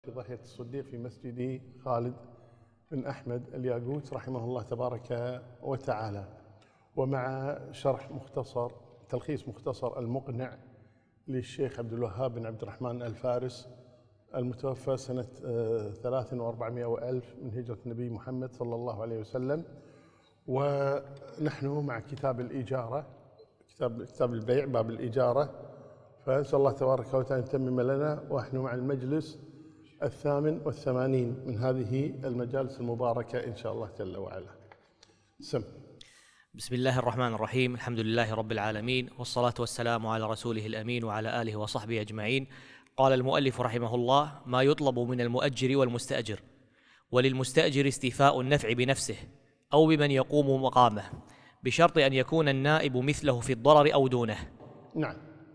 في ضاحية الصديق في مسجد خالد بن أحمد الياقوت رحمه الله تبارك وتعالى، ومع شرح مختصر تلخيص مختصر المقنع للشيخ عبد الوهاب بن عبد الرحمن الفارس المتوفى سنة 3,400 وألف من هجرة النبي محمد صلى الله عليه وسلم. ونحن مع كتاب الإجارة، كتاب البيع باب الإجارة، فنسأل الله تبارك وتعالى يتمم لنا، ونحن مع المجلس 88 من هذه المجالس المباركة إن شاء الله جل وعلا. بسم الله الرحمن الرحيم، الحمد لله رب العالمين، والصلاة والسلام على رسوله الأمين وعلى آله وصحبه أجمعين. قال المؤلف رحمه الله: ما يطلب من المؤجر والمستأجر، وللمستأجر استيفاء النفع بنفسه أو بمن يقوم مقامه، بشرط أن يكون النائب مثله في الضرر أو دونه. نعم.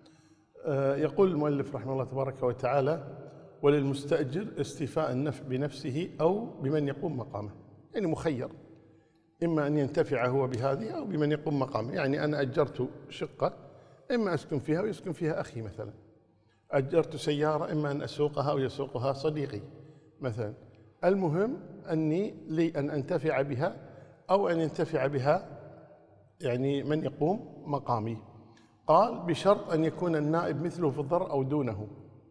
يقول المؤلف رحمه الله تبارك وتعالى: وللمستأجر استيفاء النفع بنفسه أو بمن يقوم مقامه، يعني مخير، إما أن ينتفع هو بهذه أو بمن يقوم مقامه. يعني أنا أجرت شقة، إما أسكن فيها ويسكن فيها أخي مثلا. أجرت سيارة، إما أن أسوقها أو يسوقها صديقي مثلا. المهم أني لي أن أنتفع بها أو أن ينتفع بها يعني من يقوم مقامي. قال: بشرط أن يكون النائب مثله في الضرر أو دونه.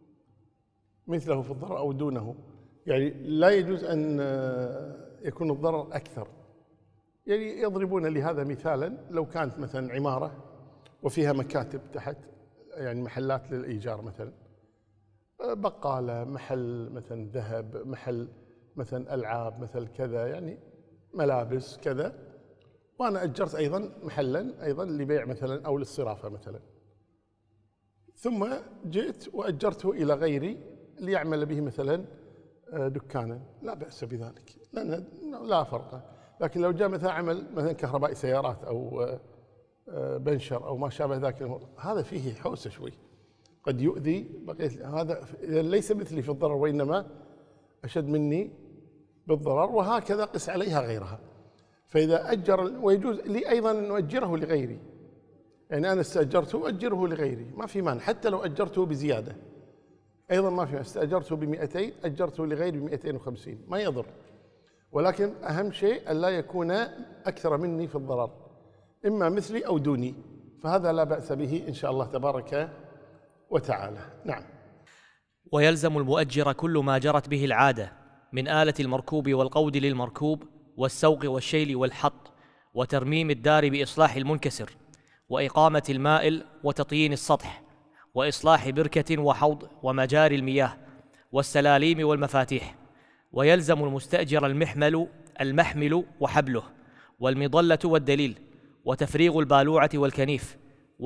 مثله في الضرر أو دونه، يعني لا يجوز أن يكون الضرر أكثر. يعني يضربون لهذا مثالا: لو كانت مثلا عمارة وفيها مكاتب تحت، يعني محلات للإيجار مثلا، بقالة، محل مثلا ذهب، محل مثلا ألعاب، مثل كذا، يعني ملابس كذا، وأنا أجرت أيضا محلا أيضا لبيع مثلا أو للصرافة مثلا، ثم جئت وأجرته إلى غيري ليعمل به مثلا دكانا، لا بأس بذلك، لأن لا فرق. لكن لو جاء مثلا عمل مثلا كهرباء سيارات أو بنشر أو ما شابه ذلك الأمور، هذا فيه حوسة شوي، قد يؤذي بقية. هذا ليس مثلي في الضرر، وإنما أشد مني بالضرر، وهكذا قس عليها غيرها. فإذا أجر، ويجوز لي أيضا أن أؤجره لغيري، يعني أنا استأجرته أجره لغيري، ما في مانع، حتى لو أجرته بزيادة أيضا ما في، استأجرته ب200 أجرته لغيري ب250 ما يضر. ولكن أهم شيء أن لا يكون أكثر مني في الضرر، إما مثلي أو دوني، فهذا لا بأس به إن شاء الله تبارك وتعالى. نعم. ويلزم المؤجر كل ما جرت به العادة من آلة المركوب والقود للمركوب والسوق والشيل والحط وترميم الدار بإصلاح المنكسر وإقامة المائل وتطيين السطح وإصلاح بركة وحوض ومجاري المياه والسلاليم والمفاتيح. ويلزم المستأجر المحمل وحبله والمظلة والدليل وتفريغ البالوعة والكنيف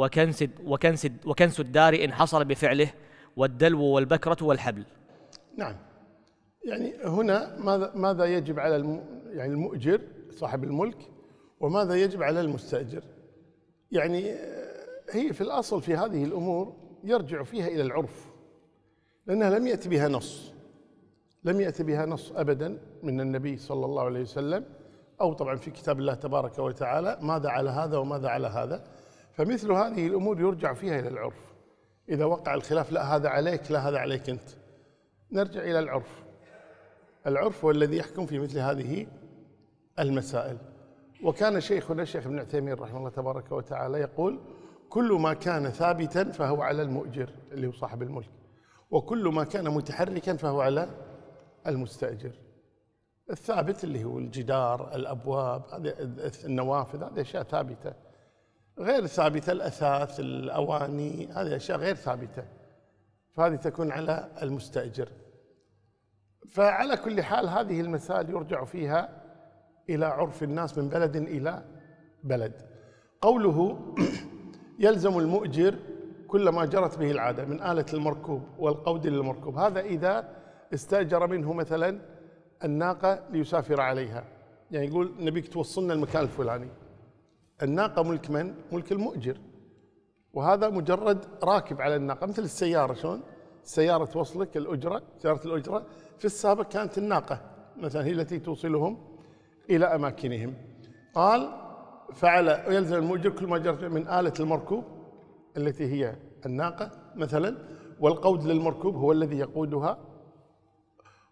وكنس الدار إن حصل بفعله والدلو والبكرة والحبل. نعم. يعني هنا ماذا يجب على يعني المؤجر صاحب الملك، وماذا يجب على المستأجر؟ يعني هي في الأصل في هذه الأمور يرجع فيها إلى العرف، لأنها لم يأتي بها نص، لم يأتي بها نص أبدا من النبي صلى الله عليه وسلم، أو طبعا في كتاب الله تبارك وتعالى ماذا على هذا وماذا على هذا. فمثل هذه الأمور يرجع فيها إلى العرف. إذا وقع الخلاف، لا هذا عليك، لا هذا عليك أنت، نرجع إلى العرف. العرف هو الذي يحكم في مثل هذه المسائل. وكان شيخنا الشيخ ابن عثيمين رحمه الله تبارك وتعالى يقول: كل ما كان ثابتا فهو على المؤجر اللي هو صاحب الملك، وكل ما كان متحركا فهو على المستأجر. الثابت اللي هو الجدار، الأبواب، هذه النوافذ، هذه أشياء ثابتة. غير ثابتة الأثاث، الأواني، هذه أشياء غير ثابتة، فهذه تكون على المستأجر. فعلى كل حال هذه المسائل يرجع فيها إلى عرف الناس من بلد إلى بلد. قوله: يلزم المؤجر كل ما جرت به العادة من آلة المركوب والقود للمركوب، هذا إذا استأجر منه مثلا الناقة ليسافر عليها، يعني يقول نبيك توصلنا المكان الفلاني. الناقة ملك من؟ ملك المؤجر، وهذا مجرد راكب على الناقة، مثل السيارة. شلون السيارة توصلك الأجرة، سيارة الأجرة في السابق كانت الناقة مثلا هي التي توصلهم إلى أماكنهم. قال: يلزم المؤجر كل ما جرت من آلة المركوب التي هي الناقة مثلا، والقود للمركوب هو الذي يقودها،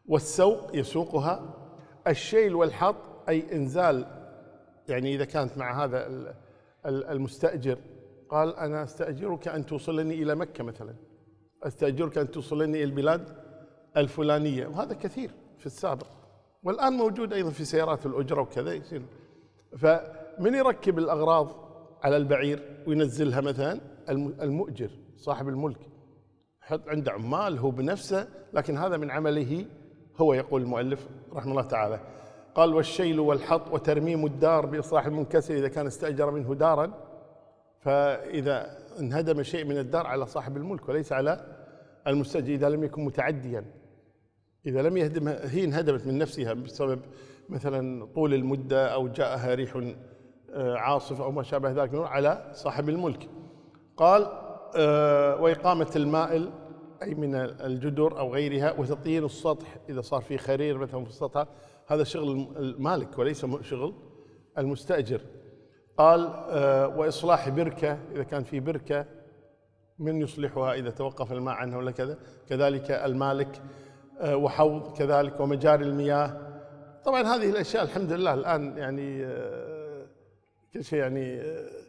والسوق يسوقها. الشيل والحط أي إنزال، يعني إذا كانت مع هذا المستأجر قال أنا أستأجرك أن توصلني إلى مكة مثلا، أستأجرك أن توصلني إلى البلاد الفلانية، وهذا كثير في السابق والآن موجود أيضا في سيارات الأجرة وكذا يصير. فمن يركب الأغراض على البعير وينزلها مثلا؟ المؤجر صاحب الملك، يحط عنده عمال هو بنفسه، لكن هذا من عمله هو. يقول المؤلف رحمه الله تعالى قال والشيل والحط وترميم الدار بإصلاح المنكسر إذا كان استأجر منه دارا، فإذا انهدم شيء من الدار على صاحب الملك وليس على المستأجر إذا لم يكن متعديا. إذا لم يهدمها هي انهدمت من نفسها بسبب مثلا طول المدة أو جاءها ريح عاصف أو ما شابه ذلك على صاحب الملك. قال وإقامة المائل أي من الجدر أو غيرها، وتطيين السطح إذا صار في خرير مثلا في السطح، هذا شغل المالك وليس شغل المستأجر. قال وإصلاح بركة إذا كان في بركة من يصلحها إذا توقف الماء عنها ولا كذا، كذلك المالك. وحوض كذلك، ومجاري المياه. طبعا هذه الأشياء الحمد لله الآن يعني كل شيء يعني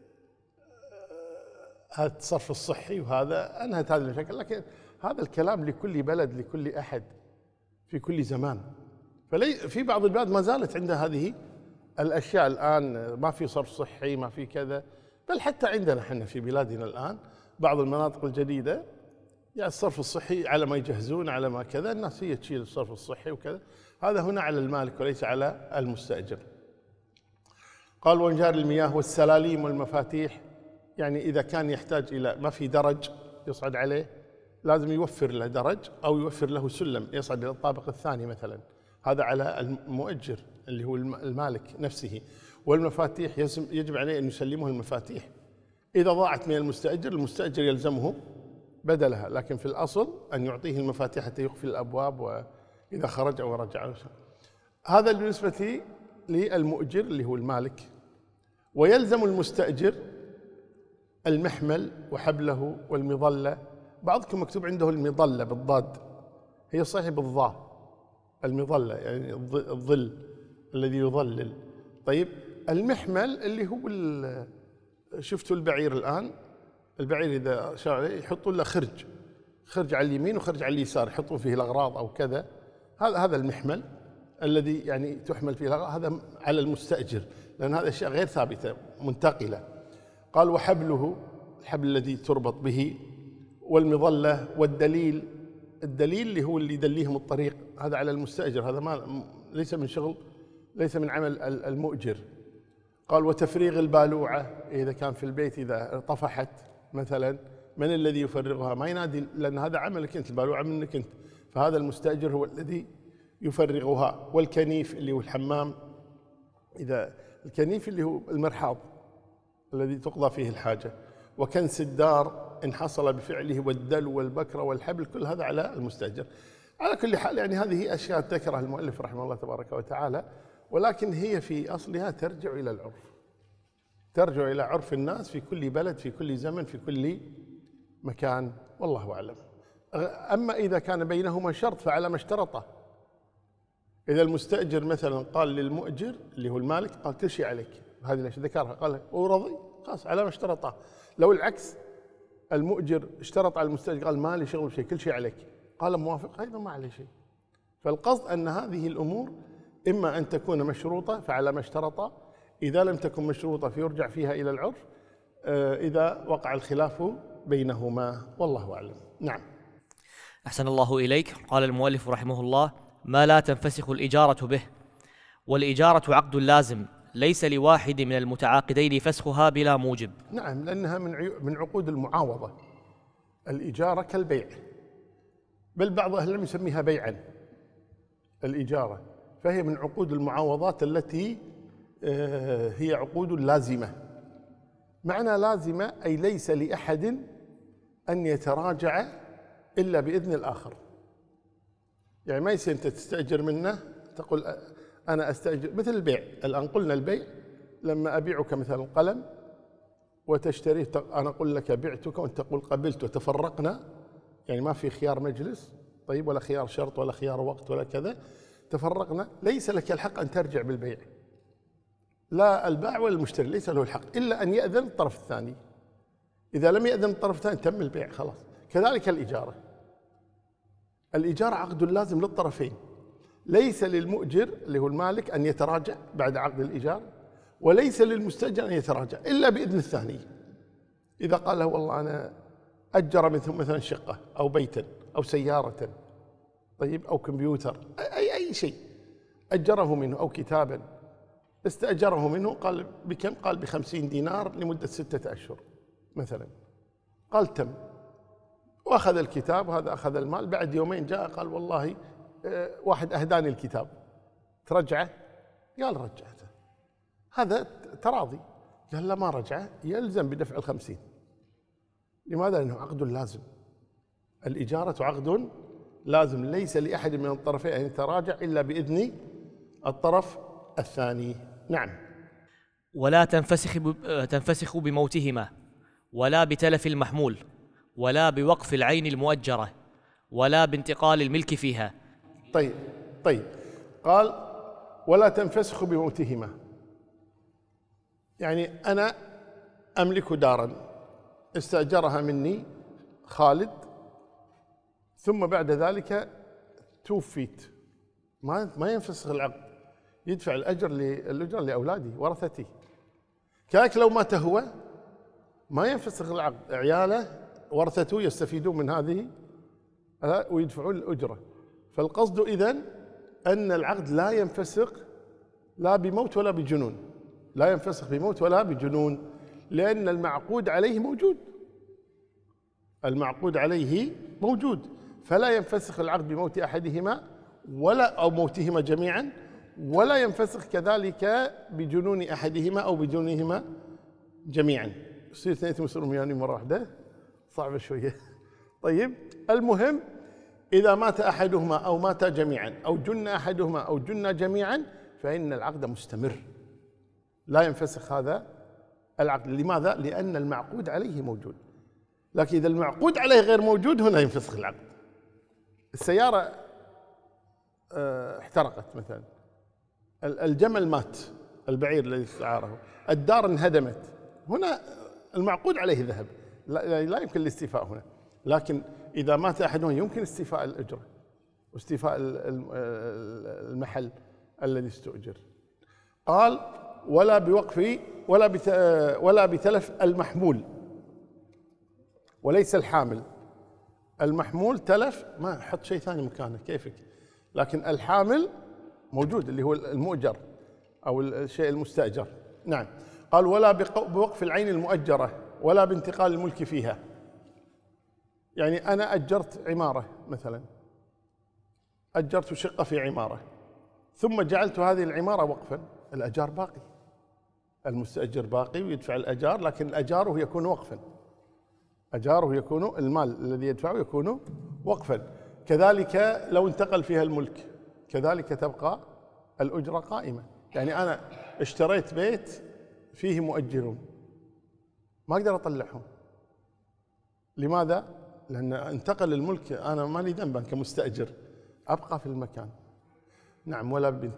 هذا الصرف الصحي وهذا أنهت هذه المشاكل، لكن هذا الكلام لكل بلد لكل أحد في كل زمان. في بعض البلاد ما زالت عندها هذه الأشياء الآن، ما في صرف صحي ما في كذا، بل حتى عندنا احنا في بلادنا الآن بعض المناطق الجديدة يعني الصرف الصحي على ما يجهزون على ما كذا، الناس هي تشيل الصرف الصحي وكذا، هذا هنا على المالك وليس على المستأجر. قال ومجاري المياه والسلاليم والمفاتيح، يعني إذا كان يحتاج إلى ما في درج يصعد عليه لازم يوفر له درج أو يوفر له سلم يصعد إلى الطابق الثاني مثلا، هذا على المؤجر اللي هو المالك نفسه. والمفاتيح يجب عليه أن يسلمه المفاتيح، إذا ضاعت من المستأجر المستأجر يلزمه بدلها، لكن في الأصل أن يعطيه المفاتيح حتى يقفل الأبواب وإذا خرج أو رجع. هذا بالنسبة للمؤجر اللي هو المالك. ويلزم المستأجر المحمل وحبله والمظلة. بعضكم مكتوب عنده المظلة بالضاد، هي صحيح بالضاء المظلة يعني الظل الذي يظلل. طيب المحمل اللي هو شفتوا البعير الآن، البعير إذا شاء عليه يحطوا له خرج على اليمين وخرج على اليسار يحطون فيه الأغراض أو كذا، هذا المحمل الذي يعني تحمل فيه الأغراض، هذا على المستأجر لأن هذا أشياء غير ثابتة منتقلة. قال وحبله الحبل الذي تربط به، والمظلة والدليل، الدليل اللي هو اللي يدليهم الطريق، هذا على المستأجر، هذا ما ليس من شغل ليس من عمل المؤجر. قال وتفريغ البالوعة إذا كان في البيت إذا طفحت مثلا، من الذي يفرغها؟ ما ينادي لأن هذا عملك أنت، البالوعة منك أنت، فهذا المستأجر هو الذي يفرغها. والكنيف اللي هو الحمام، إذا الكنيف اللي هو المرحاض الذي تقضى فيه الحاجة. وكنس الدار إن حصل بفعله، والدلو والبكرة والحبل، كل هذا على المستأجر. على كل حال يعني هذه أشياء ذكرها المؤلف رحمه الله تبارك وتعالى، ولكن هي في أصلها ترجع إلى العرف، ترجع إلى عرف الناس في كل بلد في كل زمن في كل مكان، والله أعلم. أما إذا كان بينهما شرط فعلى ما اشترطه. إذا المستأجر مثلا قال للمؤجر اللي هو المالك قال كل شيء عليك، هذه الأشياء ذكرها قال ورضي خلاص على ما اشترطه. لو العكس المؤجر اشترط على المستأجر قال ما لي شغل بشيء كل شيء عليك، قال موافق أيضا ما عليه شيء. فالقصد أن هذه الأمور إما أن تكون مشروطة فعلى ما اشترط، إذا لم تكن مشروطة فيرجع فيها إلى العرف إذا وقع الخلاف بينهما، والله أعلم. نعم. أحسن الله إليك. قال المؤلف رحمه الله ما لا تنفسخ الإجارة به. والإجارة عقد لازم ليس لواحد من المتعاقدين فسخها بلا موجب. نعم، لأنها من عقود المعاوضة. الإجارة كالبيع، بل بعض أهل العلم يسميها بيعا الإجارة، فهي من عقود المعاوضات التي هي عقود لازمة. معنى لازمة أي ليس لأحد أن يتراجع إلا بإذن الآخر. يعني ما يصير أنت تستأجر منه تقول أنا أستأجر، مثل البيع الآن قلنا البيع لما أبيعك مثلا قلم وتشتريه، أنا أقول لك بعتك وأنت تقول قبلت وتفرقنا، يعني ما في خيار مجلس، طيب، ولا خيار شرط ولا خيار وقت ولا كذا، تفرقنا، ليس لك الحق أن ترجع بالبيع، لا البائع ولا المشتري ليس له الحق إلا أن يأذن الطرف الثاني. إذا لم يأذن الطرف الثاني تم البيع خلاص. كذلك الإجارة، الإجارة عقد لازم للطرفين، ليس للمؤجر اللي هو المالك أن يتراجع بعد عقد الإيجار، وليس للمستأجر أن يتراجع إلا بإذن الثاني. إذا قال له والله أنا أجر مثلا شقة أو بيتا أو سيارة، طيب، أو كمبيوتر، أي شيء أجره منه، أو كتابا استأجره منه، قال بكم؟ قال ب50 دينار لمدة 6 أشهر مثلا، قال تم، وأخذ الكتاب، هذا أخذ المال. بعد يومين جاء قال والله واحد أهداني الكتاب، ترجعه؟ قال رجعته. هذا تراضي. قال لا ما رجعه، يلزم بدفع 50. لماذا؟ لأنه عقد لازم. الإجارة عقد لازم، ليس لأحد من الطرفين أن يتراجع إلا بإذن الطرف الثاني. نعم. ولا تنفسخ بموتهما، ولا بتلف المحمول، ولا بوقف العين المؤجرة، ولا بانتقال الملك فيها. طيب، قال ولا تنفسخ بموتهما، يعني أنا أملك دارا استأجرها مني خالد، ثم بعد ذلك توفيت، ما ينفسخ العقد، يدفع الأجر لأولادي ورثتي. كذلك لو مات هو ما ينفسخ العقد، عياله ورثته يستفيدون من هذه ويدفعون الأجرة. فالقصد إذن أن العقد لا ينفسخ لا بموت ولا بجنون، لا ينفسخ بموت ولا بجنون، لأن المعقود عليه موجود، المعقود عليه موجود، فلا ينفسخ العقد بموت أحدهما أو موتهما جميعا، ولا ينفسخ كذلك بجنون أحدهما أو بجنونهما جميعا. يصير اثنين يمسرون يعني مرة واحدة، صعبة شوية. طيب، المهم إذا مات أحدهما أو مات جميعا أو جن أحدهما أو جن جميعا فإن العقد مستمر، لا ينفسخ هذا العقد. لماذا؟ لأن المعقود عليه موجود. لكن إذا المعقود عليه غير موجود هنا ينفسخ العقد. السيارة احترقت مثلا، الجمل مات، البعير الذي استعاره، الدار انهدمت، هنا المعقود عليه ذهب، لا يمكن الاستيفاء هنا. لكن إذا مات أحدهم يمكن استيفاء الأجرة واستيفاء المحل الذي استؤجر. قال ولا بوقف ولا بتلف المحمول، وليس الحامل. المحمول تلف ما حط شيء ثاني مكانه كيفك، لكن الحامل موجود اللي هو المؤجر أو الشيء المستأجر. نعم. قال ولا بوقف العين المؤجرة، ولا بانتقال الملك فيها. يعني أنا أجرت عمارة مثلا، أجرت شقة في عمارة، ثم جعلت هذه العمارة وقفا، الأجار باقي، المستأجر باقي ويدفع الأجار، لكن الأجار يكون وقفا، أجاره يكون المال الذي يدفعه يكون وقفا. كذلك لو انتقل فيها الملك كذلك تبقى الأجرة قائمة. يعني أنا اشتريت بيت فيه مؤجرون ما أقدر أطلعهم، لماذا؟ لأن انتقل الملك، أنا ما لي ذنب كمستأجر، أبقى في المكان. نعم.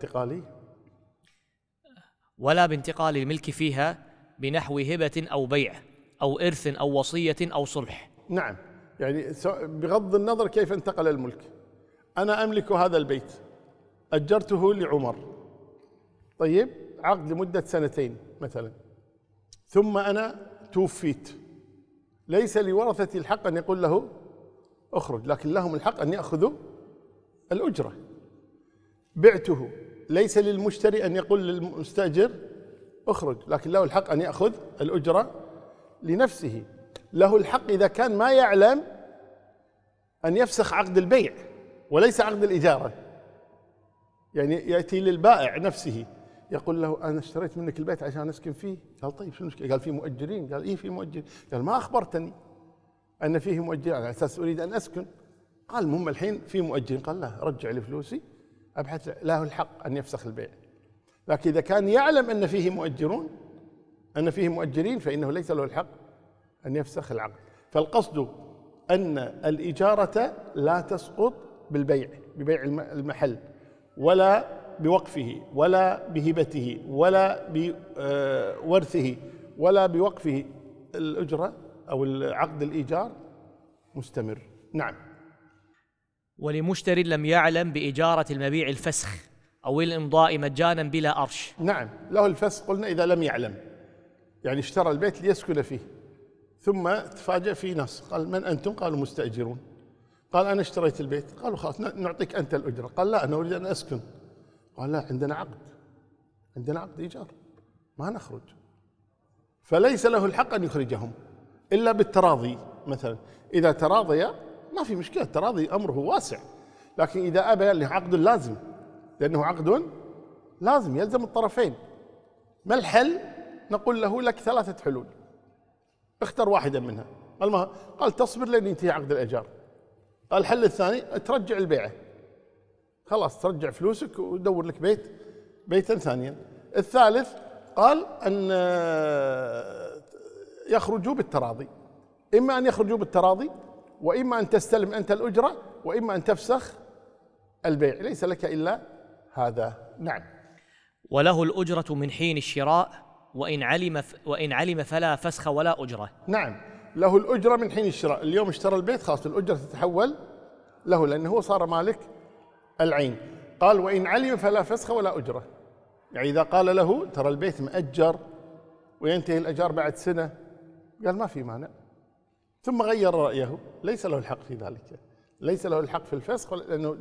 ولا بانتقال الملك فيها بنحو هبة أو بيع أو إرث أو وصية أو صلح. نعم. يعني بغض النظر كيف انتقل الملك، أنا أملك هذا البيت، أجرته لعمر، طيب، عقد لمدة 2 مثلا، ثم أنا توفيت، ليس لورثتي الحق أن يقول له أخرج، لكن لهم الحق أن يأخذوا الأجرة. بعته، ليس للمشتري أن يقول للمستأجر أخرج، لكن له الحق أن يأخذ الأجرة لنفسه. له الحق إذا كان ما يعلم أن يفسخ عقد البيع وليس عقد الإجارة. يعني يأتي للبائع نفسه يقول له أنا اشتريت منك البيت عشان أسكن فيه، قال طيب شو المشكلة؟ قال في مؤجرين، قال إيه في مؤجر، قال ما أخبرتني أن فيه مؤجرين على أساس أريد أن أسكن، قال المهم الحين في مؤجرين، قال لا رجع لي فلوسي أبحث، له الحق أن يفسخ البيع. لكن إذا كان يعلم أن فيه مؤجرين فإنه ليس له الحق أن يفسخ العقد. فالقصد أن الإجارة لا تسقط بالبيع، ببيع المحل، ولا بوقفه، ولا بهبته، ولا بورثه، ولا بوقفه، الأجرة أو عقد الإيجار مستمر. نعم. ولمشتر لم يعلم بإجارة المبيع الفسخ أو الإمضاء مجانا بلا أرش. نعم، له الفسخ قلنا إذا لم يعلم، يعني اشترى البيت ليسكن فيه ثم تفاجأ في ناس، قال من أنتم؟ قالوا مستأجرون. قال أنا اشتريت البيت. قالوا خلاص نعطيك أنت الأجرة. قال لا، أنا أريد أن أسكن. قال لا، عندنا عقد إيجار، ما نخرج. فليس له الحق أن يخرجهم إلا بالتراضي. مثلا إذا تراضيا ما في مشكلة، التراضي أمره واسع، لكن إذا أبى عقد لازم، لأنه عقد لازم يلزم الطرفين. ما الحل؟ نقول له لك 3 حلول، اختر واحدا منها. قال تصبر لين ينتهي عقد الإيجار. قال الحل الثاني ترجع البيعة، خلاص ترجع فلوسك ودور لك بيتا ثانيا. الثالث قال أن يخرجوا بالتراضي، إما أن يخرجوا بالتراضي، وإما أن تستلم أنت الأجرة، وإما أن تفسخ البيع، ليس لك إلا هذا. نعم. وله الأجرة من حين الشراء وإن علم فلا فسخ ولا أجرة. نعم، له الأجرة من حين الشراء. اليوم اشترى البيت، خلاص الأجرة تتحول له لأنه هو صار مالك العين. قال وإن علم فلا فسخ ولا أجرة، يعني إذا قال له ترى البيت مأجر وينتهي الأجار بعد سنة، قال ما في مانع، ثم غير رأيه، ليس له الحق في ذلك، ليس له الحق في الفسخ، لأنه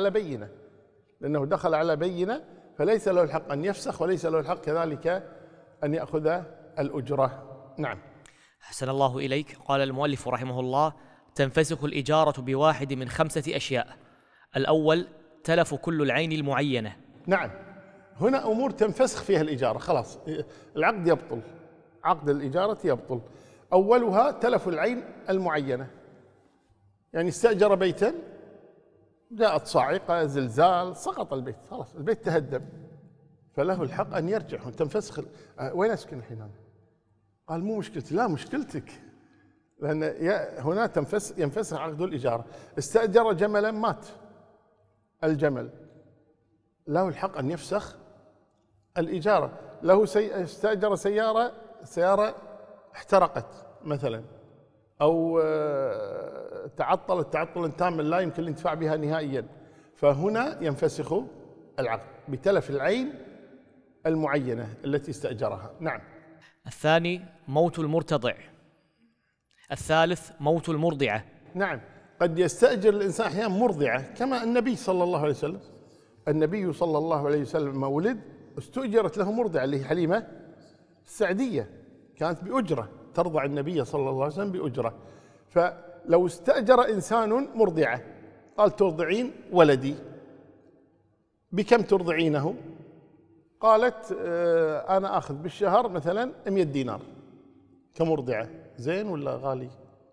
دخل على بينة، فليس له الحق أن يفسخ، وليس له الحق كذلك أن يأخذ الأجرة. نعم. أحسن الله إليك. قال المؤلف رحمه الله: تنفسخ الإجارة بواحد من 5 أشياء. الأول تلف كل العين المعينة. نعم، هنا أمور تنفسخ فيها الإجارة، خلاص العقد يبطل، عقد الإجارة يبطل. أولها تلف العين المعينة، يعني استأجر بيتا، جاءت صاعقة، زلزال، سقط البيت، خلاص البيت تهدم، فله الحق أن يرجع. تنفسخ. وين أسكن الحين أنا؟ قال مو مشكلتي. لا، مشكلتك، لأن هنا ينفسخ عقد الإجارة. استأجر جملا، مات الجمل، له الحق أن يفسخ الإجارة. له استأجر سيارة احترقت مثلا، أو تعطلت تعطلا تاما لا يمكن الانتفاع بها نهائيا، فهنا ينفسخ العقد بتلف العين المعينة التي استأجرها. نعم. الثاني موت المرتضع. الثالث موت المرضعة. نعم، قد يستأجر الإنسان أحيانا مرضعة، كما النبي صلى الله عليه وسلم. النبي صلى الله عليه وسلم لما ولد استؤجرت له مرضعة اللي هي حليمة السعدية، كانت بأجرة ترضع النبي صلى الله عليه وسلم بأجرة. فلو استأجر إنسان مرضعة، قال ترضعين ولدي، بكم ترضعينه؟ قالت أنا أخذ بالشهر مثلا 100 دينار كمرضعة. زين ولا غالي؟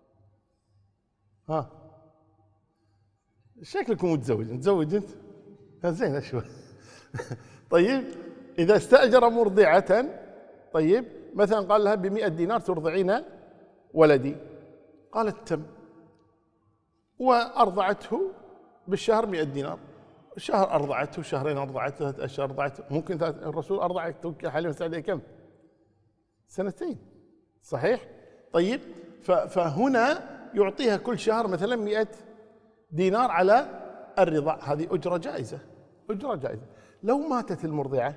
ها، شكلكم متزوج أنت؟ زين أشوف. طيب إذا استأجر مرضعة، طيب مثلا قال لها ب100 دينار ترضعين ولدي، قالت تم، وأرضعته بالشهر 100 دينار، شهر أرضعته، شهرين أرضعته، 3 أشهر أرضعته، ممكن الرسول أرضعته حليمة السعدية كم؟ 2 صحيح؟ طيب فهنا يعطيها كل شهر مثلا 100 دينار على الرضاع، هذه أجرة جائزة، أجرة جائزة. لو ماتت المرضعة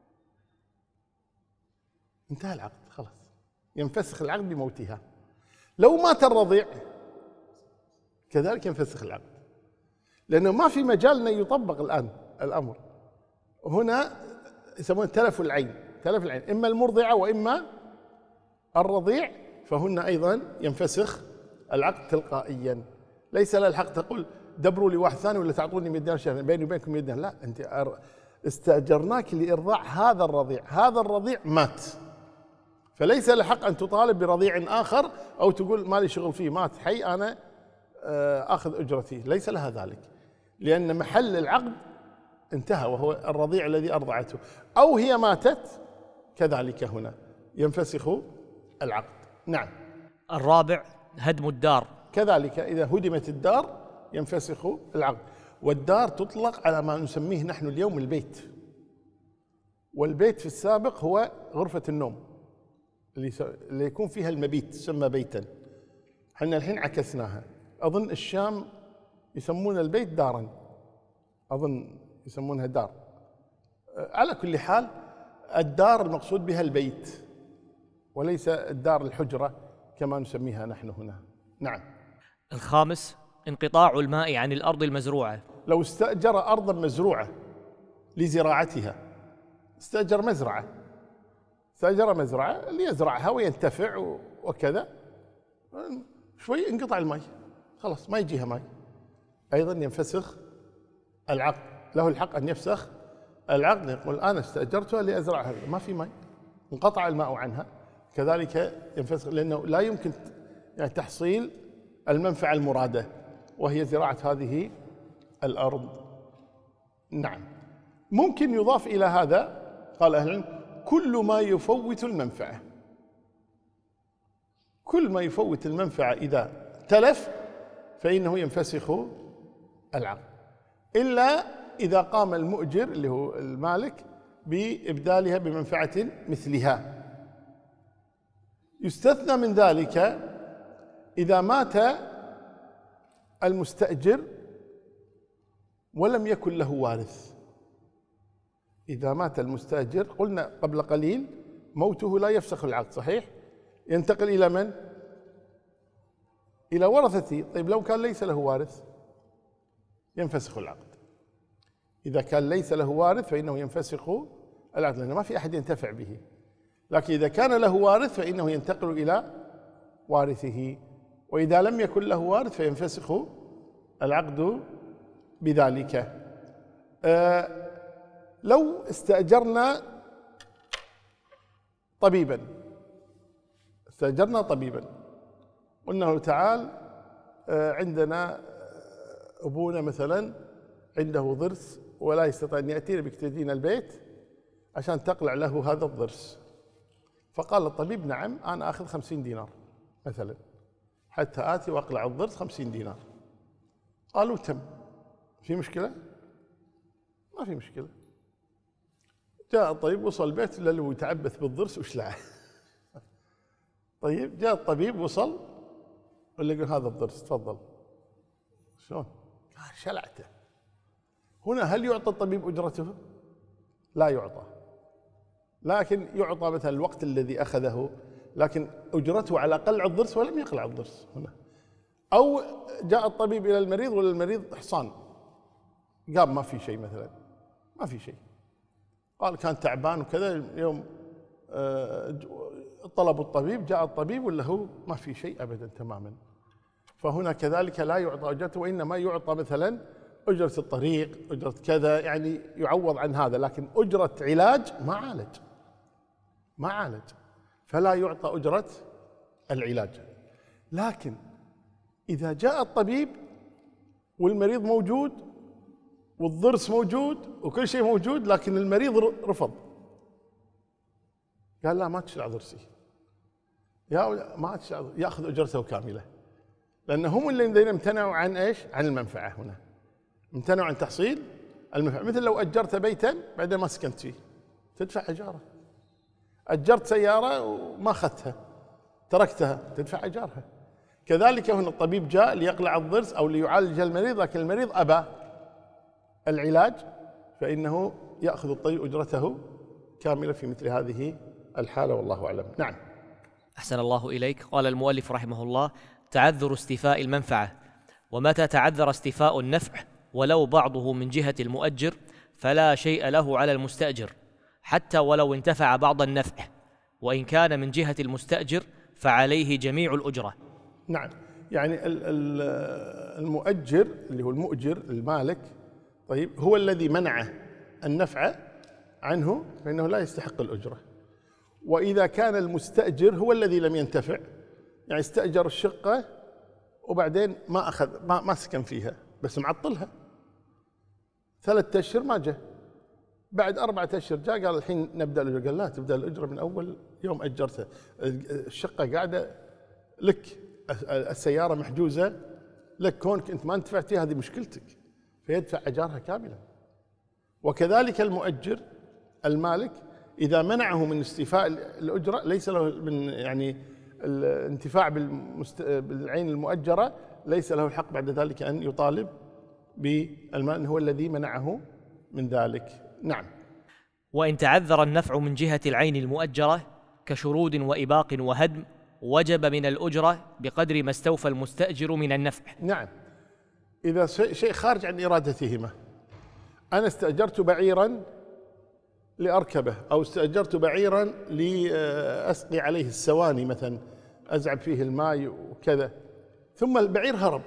انتهى العقد، خلاص ينفسخ العقد بموتها. لو مات الرضيع كذلك ينفسخ العقد، لأنه ما في مجال أن يطبق الآن الأمر. هنا يسمونه تلف العين، تلف العين، إما المرضعة وإما الرضيع، فهن أيضا ينفسخ العقد تلقائيا. ليس لها الحق تقول دبروا لي واحد ثاني ولا تعطوني 100 دينار بيني وبينكم 100 دينار. لا، أنت استأجرناك لإرضاع هذا الرضيع، هذا الرضيع مات، فليس لها حق أن تطالب برضيع آخر أو تقول ما لي شغل فيه، مات حي أنا أخذ أجرتي، ليس لها ذلك، لأن محل العقد انتهى وهو الرضيع الذي أرضعته، أو هي ماتت كذلك هنا ينفسخ العقد. نعم. الرابع هدم الدار. كذلك إذا هدمت الدار ينفسخ العقد. والدار تطلق على ما نسميه نحن اليوم البيت، والبيت في السابق هو غرفة النوم اللي يكون فيها المبيت تسمى بيتا. احنا الحين عكسناها، أظن الشام يسمون البيت دارا، أظن يسمونها دار. على كل حال الدار المقصود بها البيت وليس الدار الحجرة كما نسميها نحن هنا. نعم. الخامس انقطاع الماء عن الأرض المزروعة. لو استأجر أرضا مزروعة لزراعتها، استأجر مزرعة ليزرعها وينتفع وكذا، شوي انقطع الماء خلاص ما يجيها ماء، أيضا ينفسخ العقد، له الحق أن يفسخ العقد، يقول أنا استأجرتها لأزرعها ما في ماء، انقطع الماء عنها، كذلك ينفسخ، لأنه لا يمكن يعني تحصيل المنفعة المرادة وهي زراعة هذه الأرض. نعم. ممكن يضاف إلى هذا، قال أهل العلم، كل ما يفوت المنفعة، كل ما يفوت المنفعة إذا تلف فإنه ينفسخ العقد، إلا إذا قام المؤجر اللي هو المالك بإبدالها بمنفعة مثلها. يستثنى من ذلك إذا مات المستأجر ولم يكن له وارث. إذا مات المستأجر قلنا قبل قليل موته لا يفسخ العقد، صحيح؟ ينتقل إلى من؟ إلى ورثته. طيب لو كان ليس له وارث ينفسخ العقد. إذا كان ليس له وارث فإنه ينفسخ العقد لأنه ما في أحد ينتفع به، لكن إذا كان له وارث فإنه ينتقل إلى وارثه، وإذا لم يكن له وارث فينفسخ العقد بذلك. لو استأجرنا طبيبا، قلنا له تعال عندنا أبونا مثلا عنده ضرس ولا يستطيع أن يأتينا بك تدين البيت عشان تقلع له هذا الضرس، فقال الطبيب نعم أنا أخذ 50 دينار مثلا حتى آتي وأقلع الضرس 50 دينار. قالوا تم. في مشكلة؟ ما في مشكلة. جاء الطبيب وصل البيت إلا اللي يتعبث بالضرس وشلعه. طيب جاء الطبيب وصل اللي يقول هذا الضرس تفضل. شلون؟ شلعته. هنا هل يعطى الطبيب أجرته؟ لا يعطى، لكن يعطى مثلا الوقت الذي أخذه، لكن أجرته على قلع الضرس ولم يقلع الضرس هنا. أو جاء الطبيب إلى المريض والمريض حصان قام ما في شيء مثلا، ما في شيء، قال كان تعبان وكذا، اليوم طلبوا الطبيب، جاء الطبيب ولا هو ما في شيء أبدا تماما، فهنا كذلك لا يعطى أجرته، وإنما يعطى مثلا أجرة الطريق، أجرة كذا، يعني يعوض عن هذا، لكن أجرة علاج ما عالج فلا يعطى أجرة العلاج. لكن إذا جاء الطبيب والمريض موجود والضرس موجود وكل شيء موجود، لكن المريض رفض، قال لا ما تشلع ضرسي، ما تشلع، يأخذ أجرته كاملة، لأن هم الذين امتنعوا عن إيش؟ عن المنفعة. هنا امتنعوا عن تحصيل المنفعة. مثل لو أجرت بيتا بعدين ما سكنت فيه تدفع إيجاره، أجرت سيارة وما أخذتها تركتها تدفع إيجارها. كذلك هنا الطبيب جاء ليقلع الضرس أو ليعالج المريض، لكن المريض أبى العلاج، فإنه يأخذ الطبيب أجرته كاملة في مثل هذه الحالة، والله أعلم. نعم. أحسن الله إليك. قال المؤلف رحمه الله: تعذر استيفاء المنفعة. ومتى تعذر استيفاء النفع ولو بعضه من جهة المؤجر فلا شيء له على المستأجر حتى ولو انتفع بعض النفع، وإن كان من جهة المستأجر فعليه جميع الأجرة. نعم، يعني المؤجر اللي هو المؤجر المالك، طيب هو الذي منع النفع عنه فإنه لا يستحق الأجرة. وإذا كان المستأجر هو الذي لم ينتفع، يعني استأجر الشقة وبعدين ما أخذ ما سكن فيها بس معطلها 3 أشهر ما جاء، بعد 4 أشهر جاء قال الحين نبدأ الأجرة، قال لا تبدأ الأجرة من أول يوم أجرتها، الشقة قاعدة لك، السيارة محجوزة لك، كونك أنت ما انتفعت فيها هذه مشكلتك، فيدفع أجارها كاملا. وكذلك المؤجر المالك إذا منعه من استيفاء الأجرة ليس له من يعني الانتفاع بالعين المؤجرة، ليس له الحق بعد ذلك أن يطالب بالمال، هو الذي منعه من ذلك. نعم. وإن تعذر النفع من جهة العين المؤجرة كشرود وإباق وهدم وجب من الأجرة بقدر ما استوفى المستأجر من النفع. نعم. إذا شيء خارج عن إرادتهما، أنا استأجرت بعيرا لأركبه، أو استأجرت بعيرا لأسقي عليه السواني مثلا، أزعب فيه الماء وكذا، ثم البعير هرب،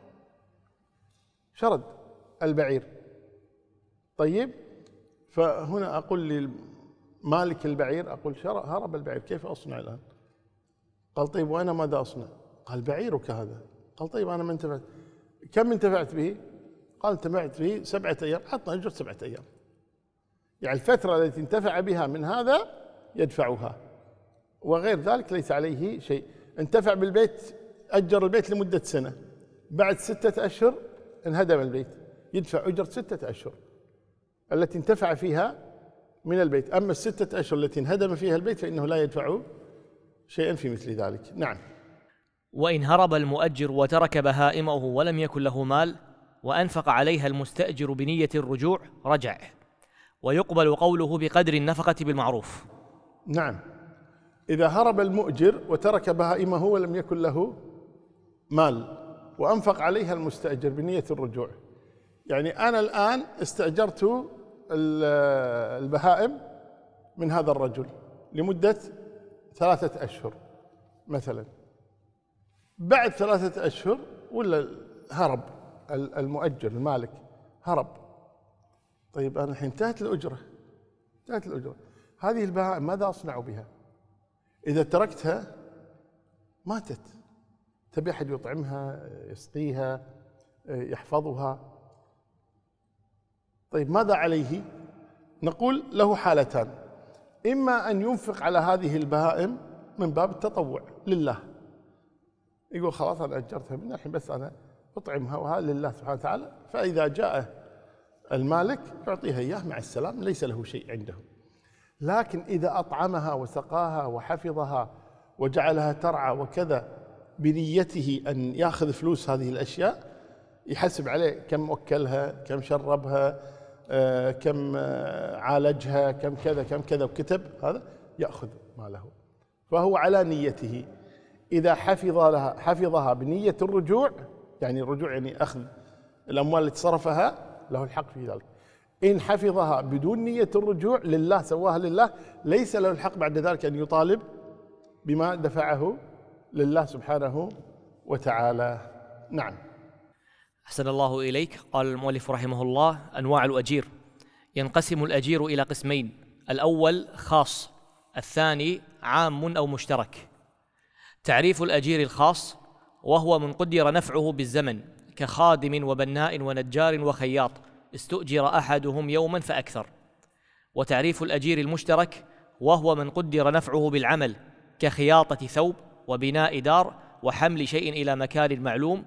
شرد البعير. طيب، فهنا أقول لمالك البعير، أقول هرب البعير، كيف أصنع الآن؟ قال طيب وأنا ماذا أصنع؟ قال بعيرك هذا. قال طيب أنا ما انتفعت. كم انتفعت به؟ قال انتفعت به 7 أيام. عطنا أجر 7 أيام، يعني الفترة التي انتفع بها من هذا يدفعها، وغير ذلك ليس عليه شيء. انتفع بالبيت، أجر البيت لمدة سنة، بعد 6 أشهر انهدم البيت، يدفع أجر 6 أشهر التي انتفع فيها من البيت. أما 6 أشهر التي انهدم فيها البيت فإنه لا يدفع شيئا في مثل ذلك. نعم. وإن هرب المؤجر وترك بهائمه ولم يكن له مال وأنفق عليها المستأجر بنية الرجوع رجع، ويقبل قوله بقدر النفقة بالمعروف. نعم. إذا هرب المؤجر وترك بهائمه ولم يكن له مال وأنفق عليها المستأجر بنية الرجوع، يعني أنا الآن استأجرت البهائم من هذا الرجل لمدة 3 أشهر مثلا، بعد 3 أشهر ولا هرب المؤجر المالك، هرب. طيب أنا الحين انتهت الأجرة، هذه البهائم ماذا أصنع بها؟ إذا تركتها ماتت، تبي أحد يطعمها، يسقيها، يحفظها. طيب ماذا عليه؟ نقول له حالتان: إما أن ينفق على هذه البهائم من باب التطوع لله، يقول خلاص أنا أجرتها من الحين بس أنا أطعمها وهذا لله سبحانه وتعالى، فإذا جاء المالك يعطيها إياه مع السلام، ليس له شيء عنده. لكن إذا أطعمها وسقاها وحفظها وجعلها ترعى وكذا بنيته أن يأخذ فلوس هذه الأشياء، يحسب عليه كم أكلها، كم شربها، كم عالجها، كم كذا كم كذا، وكتب هذا يأخذ ماله، فهو على نيته. إذا حفظها بنية الرجوع، يعني الرجوع يعني أخذ الأموال التي صرفها، له الحق في ذلك. إن حفظها بدون نية الرجوع لله، سواها لله، ليس له الحق بعد ذلك أن يطالب بما دفعه لله سبحانه وتعالى. نعم. أحسن الله إليك. قال المؤلف رحمه الله: أنواع الأجير. ينقسم الأجير إلى قسمين: الأول خاص، الثاني عام أو مشترك. تعريف الأجير الخاص: وهو من قدر نفعه بالزمن، كخادم وبناء ونجار وخياط، استؤجر أحدهم يوما فأكثر. وتعريف الأجير المشترك: وهو من قدر نفعه بالعمل، كخياطة ثوب وبناء دار وحمل شيء إلى مكان معلوم،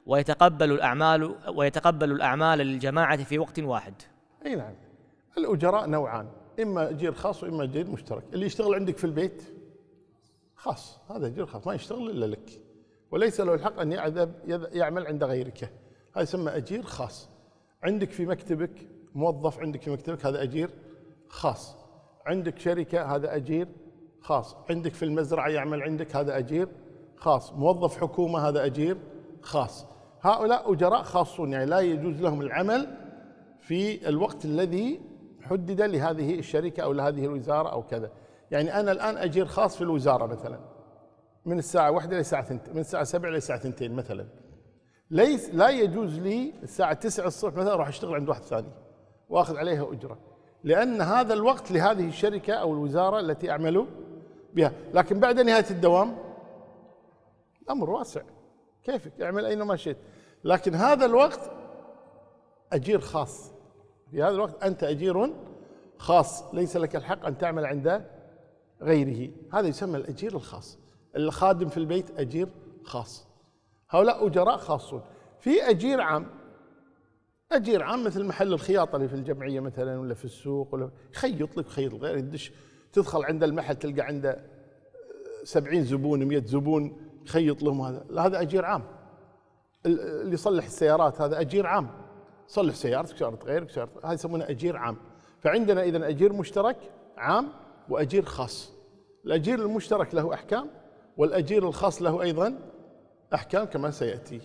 ويتقبل الأعمال للجماعة في وقت واحد. أي نعم. الأجراء نوعان: إما أجير خاص وإما أجير مشترك. اللي يشتغل عندك في البيت خاص، هذا أجير خاص، ما يشتغل إلا لك، وليس له الحق أن يعمل عند غيرك، هذا يسمى أجير خاص. عندك في مكتبك موظف، عندك في مكتبك، هذا أجير خاص. عندك شركة، هذا أجير خاص. عندك في المزرعة يعمل عندك، هذا أجير خاص. موظف حكومة، هذا أجير خاص. هؤلاء أجراء خاصون، يعني لا يجوز لهم العمل في الوقت الذي حدد لهذه الشركة أو لهذه الوزارة أو كذا. يعني أنا الآن أجير خاص في الوزارة مثلا، من الساعة 1 إلى الساعة 2، من الساعة 7 إلى الساعة 2 مثلا. لا يجوز لي الساعة 9 الصبح مثلا أروح أشتغل عند واحد ثاني وأخذ عليها أجرة، لأن هذا الوقت لهذه الشركة أو الوزارة التي أعمل بها. لكن بعد نهاية الدوام الأمر واسع، كيفك اعمل أينما شئت، لكن هذا الوقت أجير خاص. في هذا الوقت أنت أجير خاص، ليس لك الحق أن تعمل عند غيره، هذا يسمى الأجير الخاص. الخادم في البيت أجير خاص، هؤلاء أجراء خاصون. في أجير عام، أجير عام مثل محل الخياطة اللي في الجمعية مثلا ولا في السوق، ولا يخيط لك خيط غير يدش، تدخل عند المحل تلقى عنده 70 زبون 100 زبون يخيط لهم. هذا أجير عام. اللي يصلح السيارات هذا أجير عام، صلح سيارتك سيارة غيرك سيارة، هذا يسمونه أجير عام. فعندنا إذن أجير مشترك عام وأجير خاص. الأجير المشترك له أحكام، والأجير الخاص له أيضا أحكام كما سيأتي.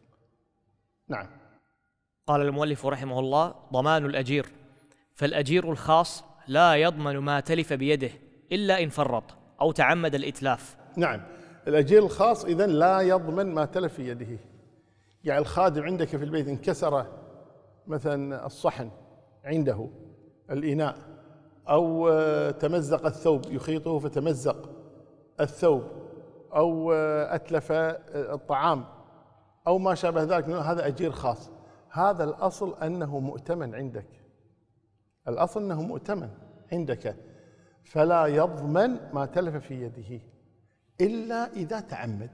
نعم. قال المؤلف رحمه الله: ضمان الأجير. فالأجير الخاص لا يضمن ما تلف بيده إلا إن فرط أو تعمد الإتلاف. نعم، الأجير الخاص إذن لا يضمن ما تلف في يده. يعني الخادم عندك في البيت انكسر مثلا الصحن عنده، الإناء، أو تمزق الثوب يخيطه فتمزق الثوب، أو أتلف الطعام أو ما شابه ذلك، هذا أجير خاص. هذا الأصل أنه مؤتمن عندك، الأصل أنه مؤتمن عندك، فلا يضمن ما تلف في يده إلا إذا تعمد،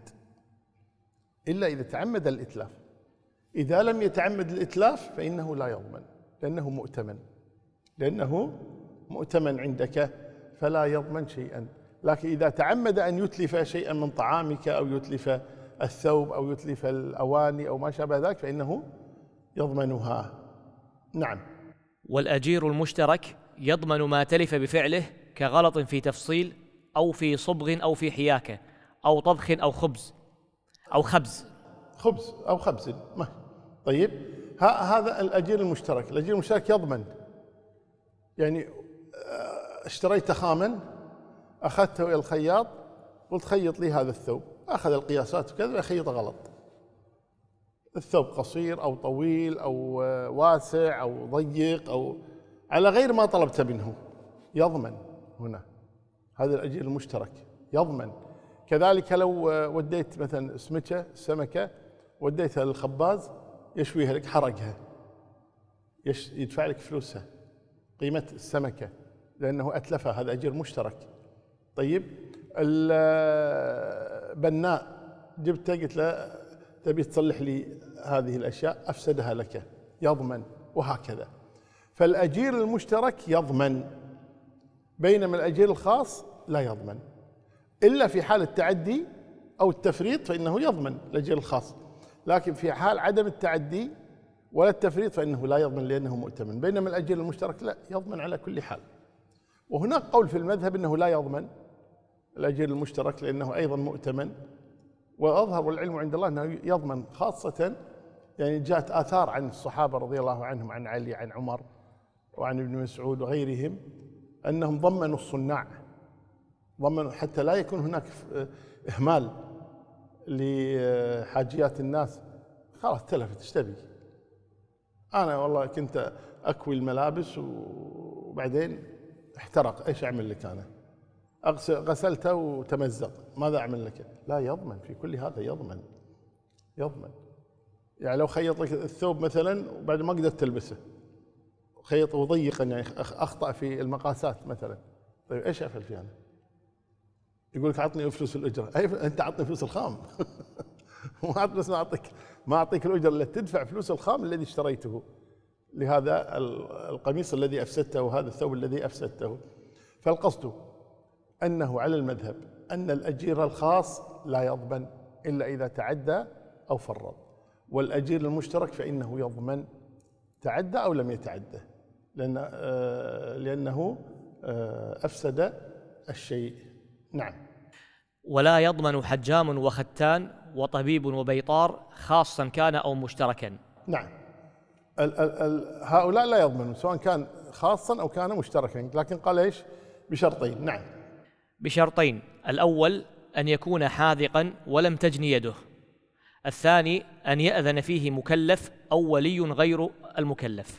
إلا إذا تعمد الإتلاف. إذا لم يتعمد الإتلاف فإنه لا يضمن، لأنه مؤتمن، لأنه مؤتمن عندك فلا يضمن شيئا. لكن إذا تعمد أن يتلف شيئا من طعامك أو يتلف الثوب أو يتلف الأواني أو ما شابه ذلك فإنه يضمنها. نعم. والأجير المشترك يضمن ما تلف بفعله كغلط في تفصيل أو في صبغ أو في حياكة أو طبخ أو خبز أو خبز أو خبز. طيب، هذا الأجير المشترك. الأجير المشترك يضمن، يعني اشتريت خاما، أخذته إلى الخياط، قلت خيط لي هذا الثوب، أخذ القياسات وكذا يخيط غلط، الثوب قصير أو طويل أو واسع أو ضيق أو على غير ما طلبت منه، يضمن هنا. هذا الأجير المشترك يضمن. كذلك لو وديت مثلا سمكة وديتها للخباز يشويها لك، حرقها، يدفع لك فلوسها، قيمة السمكة، لأنه أتلفها، هذا أجير مشترك. طيب، البناء جبته قلت له تبي تصلح لي هذه الأشياء، أفسدها لك، يضمن، وهكذا. فالأجير المشترك يضمن، بينما الأجير الخاص لا يضمن إلا في حال التعدي أو التفريط فإنه يضمن الأجير الخاص، لكن في حال عدم التعدي ولا التفريط فإنه لا يضمن لأنه مؤتمن. بينما الأجير المشترك لا، يضمن على كل حال. وهناك قول في المذهب أنه لا يضمن الأجير المشترك لأنه أيضا مؤتمن، وأظهر العلم عند الله أنه يضمن، خاصة يعني جاءت آثار عن الصحابة رضي الله عنهم، عن علي، عن عمر، وعن ابن مسعود وغيرهم، أنهم ضمنوا الصناع، ضمنوا حتى لا يكون هناك إهمال لحاجيات الناس. خلاص تلفت، ايش تبي؟ أنا والله كنت أكوي الملابس وبعدين احترق، ايش أعمل لك أنا؟ غسلته وتمزق، ماذا أعمل لك؟ لا، يضمن في كل هذا، يضمن. يعني لو خيط لك الثوب مثلا وبعد ما قدرت تلبسه، خيطه ضيقا، يعني أخطأ في المقاسات مثلا، طيب ايش أفعل فيه أنا؟ يقول لك أعطني فلوس الأجرة. أي أنت أعطني فلوس الخام. بس ما أعطيك الأجرة إلا تدفع فلوس الخام الذي اشتريته لهذا القميص الذي أفسدته وهذا الثوب الذي أفسدته. فالقصد أنه على المذهب أن الأجير الخاص لا يضمن إلا إذا تعدى أو فرط، والأجير المشترك فإنه يضمن تعدى أو لم يتعدى، لأنه أفسد الشيء. نعم. ولا يضمن حجام وختان وطبيب وبيطار خاصا كان أو مشتركا. نعم، هؤلاء لا يضمنون سواء كان خاصا أو كان مشتركا، لكن قال إيش؟ بشرطين. نعم، بشرطين: الأول أن يكون حاذقا ولم تجن يده، الثاني أن يأذن فيه مكلف أو ولي غير المكلف.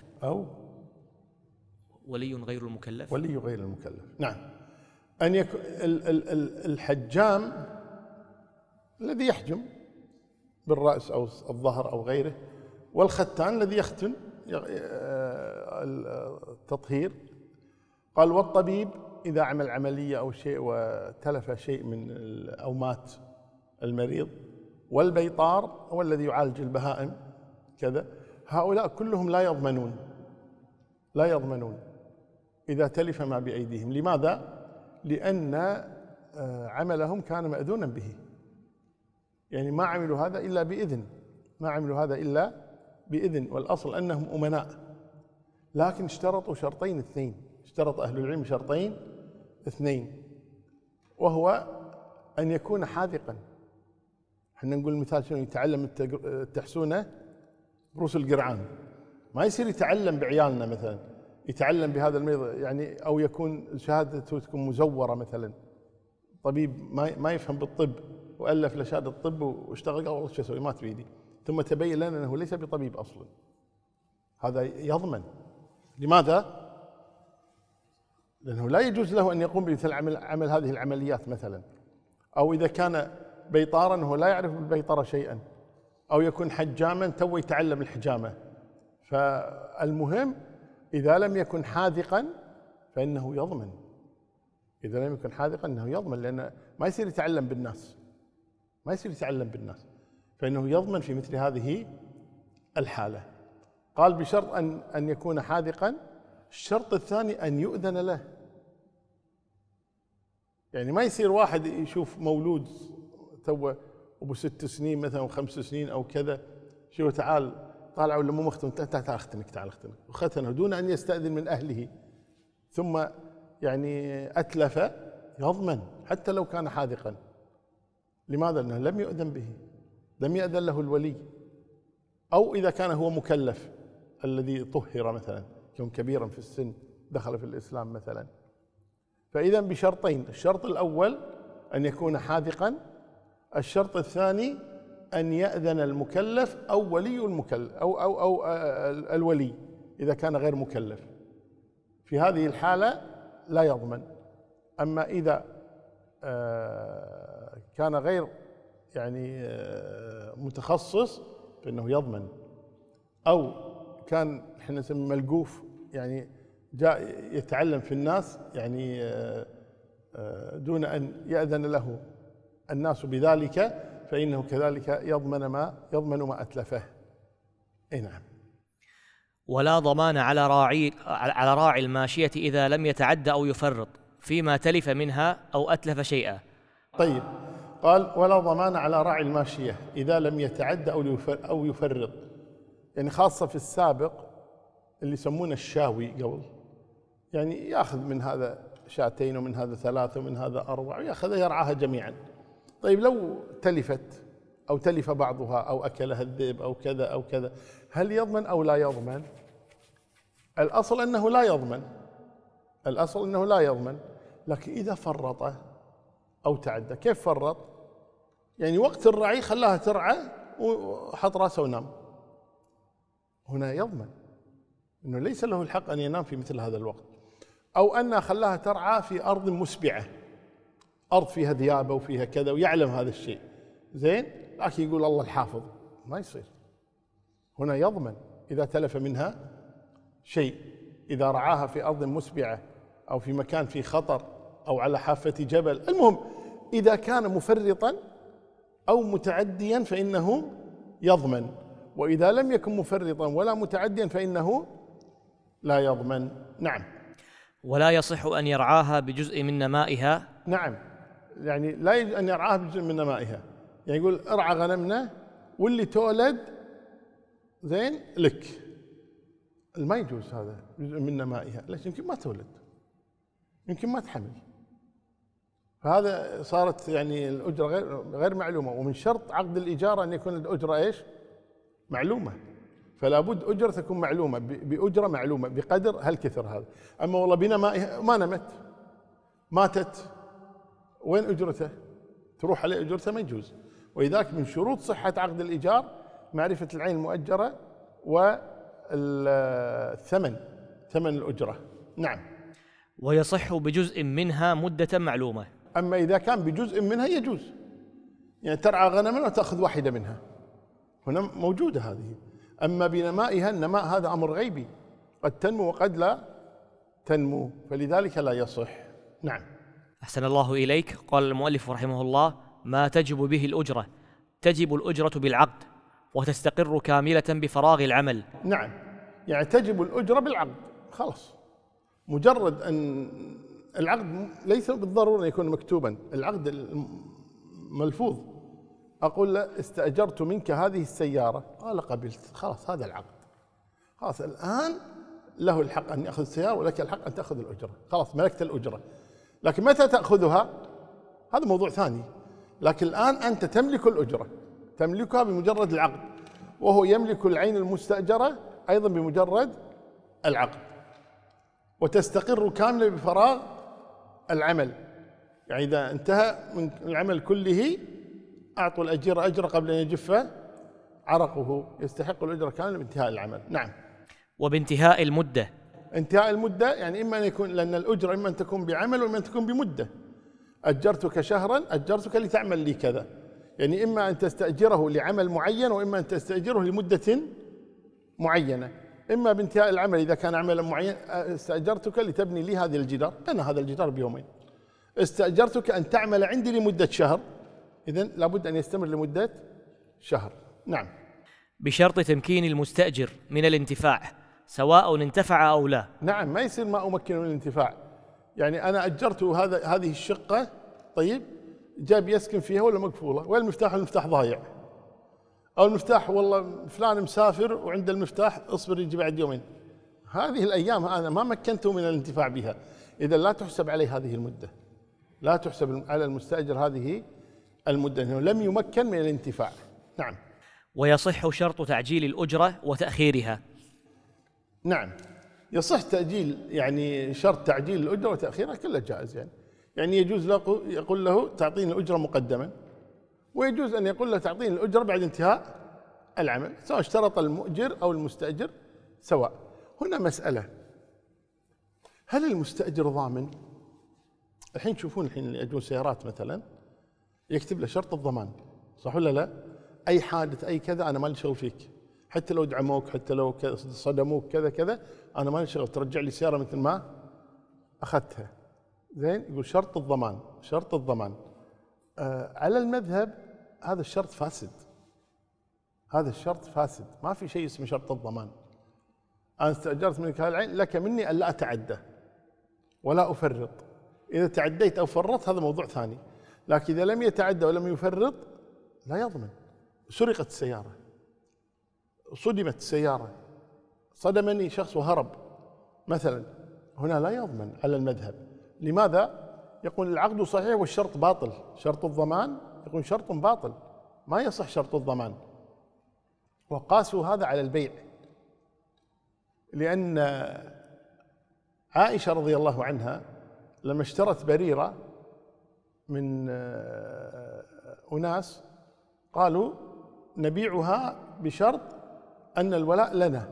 ولي غير المكلف. ولي غير المكلف. نعم. أن يكون الحجام الذي يحجم بالرأس أو الظهر أو غيره، والختان الذي يختن التطهير. قال والطبيب إذا عمل عملية أو شيء وتلف شيء من أو مات المريض، والبيطار هو الذي يعالج البهائم كذا. هؤلاء كلهم لا يضمنون إذا تلف ما بأيديهم. لماذا؟ لأن عملهم كان مأذونا به، يعني ما عملوا هذا إلا بإذن، والأصل أنهم أمناء. لكن اشترطوا شرطين اثنين، اشترط أهل العلم شرطين اثنين، وهو أن يكون حاذقا. احنا نقول مثال شنو؟ يتعلم التحسونة بروس القرعان، ما يصير يتعلم بعيالنا مثلا، يتعلم بهذا المرض يعني، أو يكون شهادته تكون مزورة مثلا، طبيب ما يفهم بالطب وألف لشهادة الطب واشتغل والله شو أسوي مات بيدي، ثم تبين لنا أنه ليس بطبيب أصلا. هذا يضمن. لماذا؟ لأنه لا يجوز له أن يقوم بمثل عمل هذه العمليات مثلا، أو إذا كان بيطارا هو لا يعرف بالبيطرة شيئا، أو يكون حجاما تو يتعلم الحجامة. فالمهم إذا لم يكن حاذقا فإنه يضمن، لأن ما يصير يتعلم بالناس، فإنه يضمن في مثل هذه الحالة. قال بشرط أن يكون حاذقا. الشرط الثاني أن يؤذن له، يعني ما يصير واحد يشوف مولود تو أبو 6 سنين مثلا و5 سنين أو كذا، شو تعال طالع ولا مو مختن، تعال أختنك وختنه دون أن يستأذن من أهله، ثم يعني أتلف، يضمن حتى لو كان حاذقا. لماذا؟ لأنه لم يؤذن به، لم يأذن له الولي، أو إذا كان هو مكلف الذي طهر مثلا، يكون كبيرا في السن دخل في الإسلام مثلا. فإذا بشرطين، الشرط الأول أن يكون حاذقا، الشرط الثاني أن يأذن المكلف أو ولي المكلف أو الولي إذا كان غير مكلف. في هذه الحالة لا يضمن. أما إذا كان غير يعني متخصص فإنه يضمن، أو كان احنا نسميه ملقوف، يعني جاء يتعلم في الناس يعني دون أن يأذن له الناس بذلك، فإنه كذلك يضمن ما أتلفه. أي نعم. ولا ضمان على راعي الماشية إذا لم يتعد أو يفرط فيما تلف منها أو أتلف شيئا. طيب، قال ولا ضمان على راعي الماشية إذا لم يتعد أو يفرط، يعني خاصة في السابق اللي يسمونه الشاوي قبل، يعني يأخذ من هذا 2 ومن هذا 3 ومن هذا 4 ويأخذها يرعاها جميعا. طيب لو تلفت أو تلف بعضها أو أكلها الذئب أو كذا أو كذا، هل يضمن أو لا يضمن؟ الأصل أنه لا يضمن. لكن إذا فرط أو تعدى، كيف فرط؟ يعني وقت الرعي خلاها ترعى وحط راسه ونام، هنا يضمن أنه ليس له الحق أن ينام في مثل هذا الوقت. أو أن خلاها ترعى في أرض مسبعة، أرض فيها ذيابة وفيها كذا ويعلم هذا الشيء زين، لكن يقول الله الحافظ، ما يصير. هنا يضمن إذا تلف منها شيء، إذا رعاها في أرض مسبعة أو في مكان فيه خطر أو على حافة جبل. المهم إذا كان مفرطا أو متعديا فإنه يضمن، وإذا لم يكن مفرطا ولا متعديا فإنه لا يضمن. نعم. ولا يصح أن يرعاها بجزء من نمائها. نعم، يعني لا يجوز أن يرعاها بجزء من نمائها، يعني يقول ارعى غنمنا واللي تولد زين لك، ما يجوز هذا جزء من نمائها. ليش؟ يمكن ما تولد، يمكن ما تحمل، فهذا صارت يعني الأجرة غير معلومة. ومن شرط عقد الإجارة أن يكون الأجرة إيش؟ معلومة. فلا بد أجرة تكون معلومة، بأجرة معلومة بقدر هالكثر هذا. أما والله بنمائها ما نمت، ماتت، وين أجرته؟ تروح عليه أجرته، ما يجوز. ولذلك من شروط صحة عقد الإيجار معرفة العين المؤجرة والثمن، ثمن الأجرة. نعم. ويصح بجزء منها مدة معلومة. أما إذا كان بجزء منها يجوز، يعني ترعى غنما وتأخذ واحدة منها، هنا موجودة هذه. أما بنمائها، النماء هذا أمر غيبي، قد تنمو وقد لا تنمو، فلذلك لا يصح. نعم. أحسن الله إليك. قال المؤلف رحمه الله: ما تجب به الأجرة، تجب الأجرة بالعقد، وتستقر كاملة بفراغ العمل. نعم، يعني تجب الأجرة بالعقد، خلاص. مجرد أن العقد ليس بالضرورة أن يكون مكتوبا، العقد ملفوظ، أقول له استأجرت منك هذه السيارة، قال قبلت، خلاص هذا العقد، خلاص الآن له الحق أن يأخذ السيارة ولك الحق أن تأخذ الأجرة، خلاص ملكت الأجرة. لكن متى تأخذها هذا موضوع ثاني، لكن الآن أنت تملك الأجرة، تملكها بمجرد العقد، وهو يملك العين المستأجرة أيضا بمجرد العقد، وتستقر كاملة بفراغ العمل. يعني إذا انتهى من العمل كله أعطوا الأجير أجره قبل أن يجف عرقه، يستحق الأجرة كاملة بانتهاء العمل. نعم. وبانتهاء المدة. انتهاء المدة يعني إما أن يكون، لأن الأجرة إما أن تكون بعمل وإما أن تكون بمدة. أجرتك شهرا، أجرتك لتعمل لي كذا، يعني إما أن تستأجره لعمل معين وإما أن تستأجره لمدة معينة. إما بانتهاء العمل إذا كان عملا معين، استأجرتك لتبني لي هذا الجدار، بنى هذا الجدار بيومين. استأجرتك أن تعمل عندي لمدة شهر، إذن لابد أن يستمر لمدة شهر. نعم. بشرط تمكين المستأجر من الانتفاع سواء انتفع أو لا. نعم، ما يصير ما أمكن من الانتفاع. يعني أنا أجرته هذه الشقة، طيب جاب يسكن فيها ولا مقفولة، وين المفتاح؟ المفتاح ضايع، أو المفتاح والله فلان مسافر وعند المفتاح، اصبر يجي بعد يومين. هذه الأيام أنا ما مكنته من الانتفاع بها، إذا لا تحسب عليه هذه المدة، لا تحسب على المستأجر هذه المدة، أنه لم يمكن من الانتفاع. نعم. ويصح شرط تعجيل الأجرة وتأخيرها. نعم، يصح تأجيل، يعني شرط تعجيل الأجرة وتأخيرها كله جائز. يعني يجوز له يقول له تعطيني الأجرة مقدما، ويجوز أن يقول له تعطيني الأجرة بعد انتهاء العمل، سواء اشترط المؤجر أو المستأجر سواء. هنا مسألة، هل المستأجر ضامن؟ الحين تشوفون اللي يجون سيارات مثلا يكتب له شرط الضمان، صح ولا لا؟ أي حادث أي كذا أنا ما لي شغل فيك، حتى لو دعموك، حتى لو صدموك كذا كذا، أنا ما لي شغل، ترجع لي سيارة مثل ما أخذتها. زين، يقول شرط الضمان، شرط الضمان. على المذهب هذا الشرط فاسد، هذا الشرط فاسد، ما في شيء اسمه شرط الضمان. أنا استأجرت منك هذا العين، لك مني ألا أتعدى ولا أفرط. إذا تعديت أو فرطت هذا موضوع ثاني، لكن إذا لم يتعدى ولم يفرط لا يضمن. سرقت السيارة، صدمت السيارة، صدمني شخص وهرب مثلا، هنا لا يضمن على المذهب. لماذا؟ يقول العقد صحيح والشرط باطل، شرط الضمان يقول شرط باطل، ما يصح شرط الضمان. وقاسوا هذا على البيع، لأن عائشة رضي الله عنها لما اشترت بريرة من أناس قالوا نبيعها بشرط أن الولاء لنا،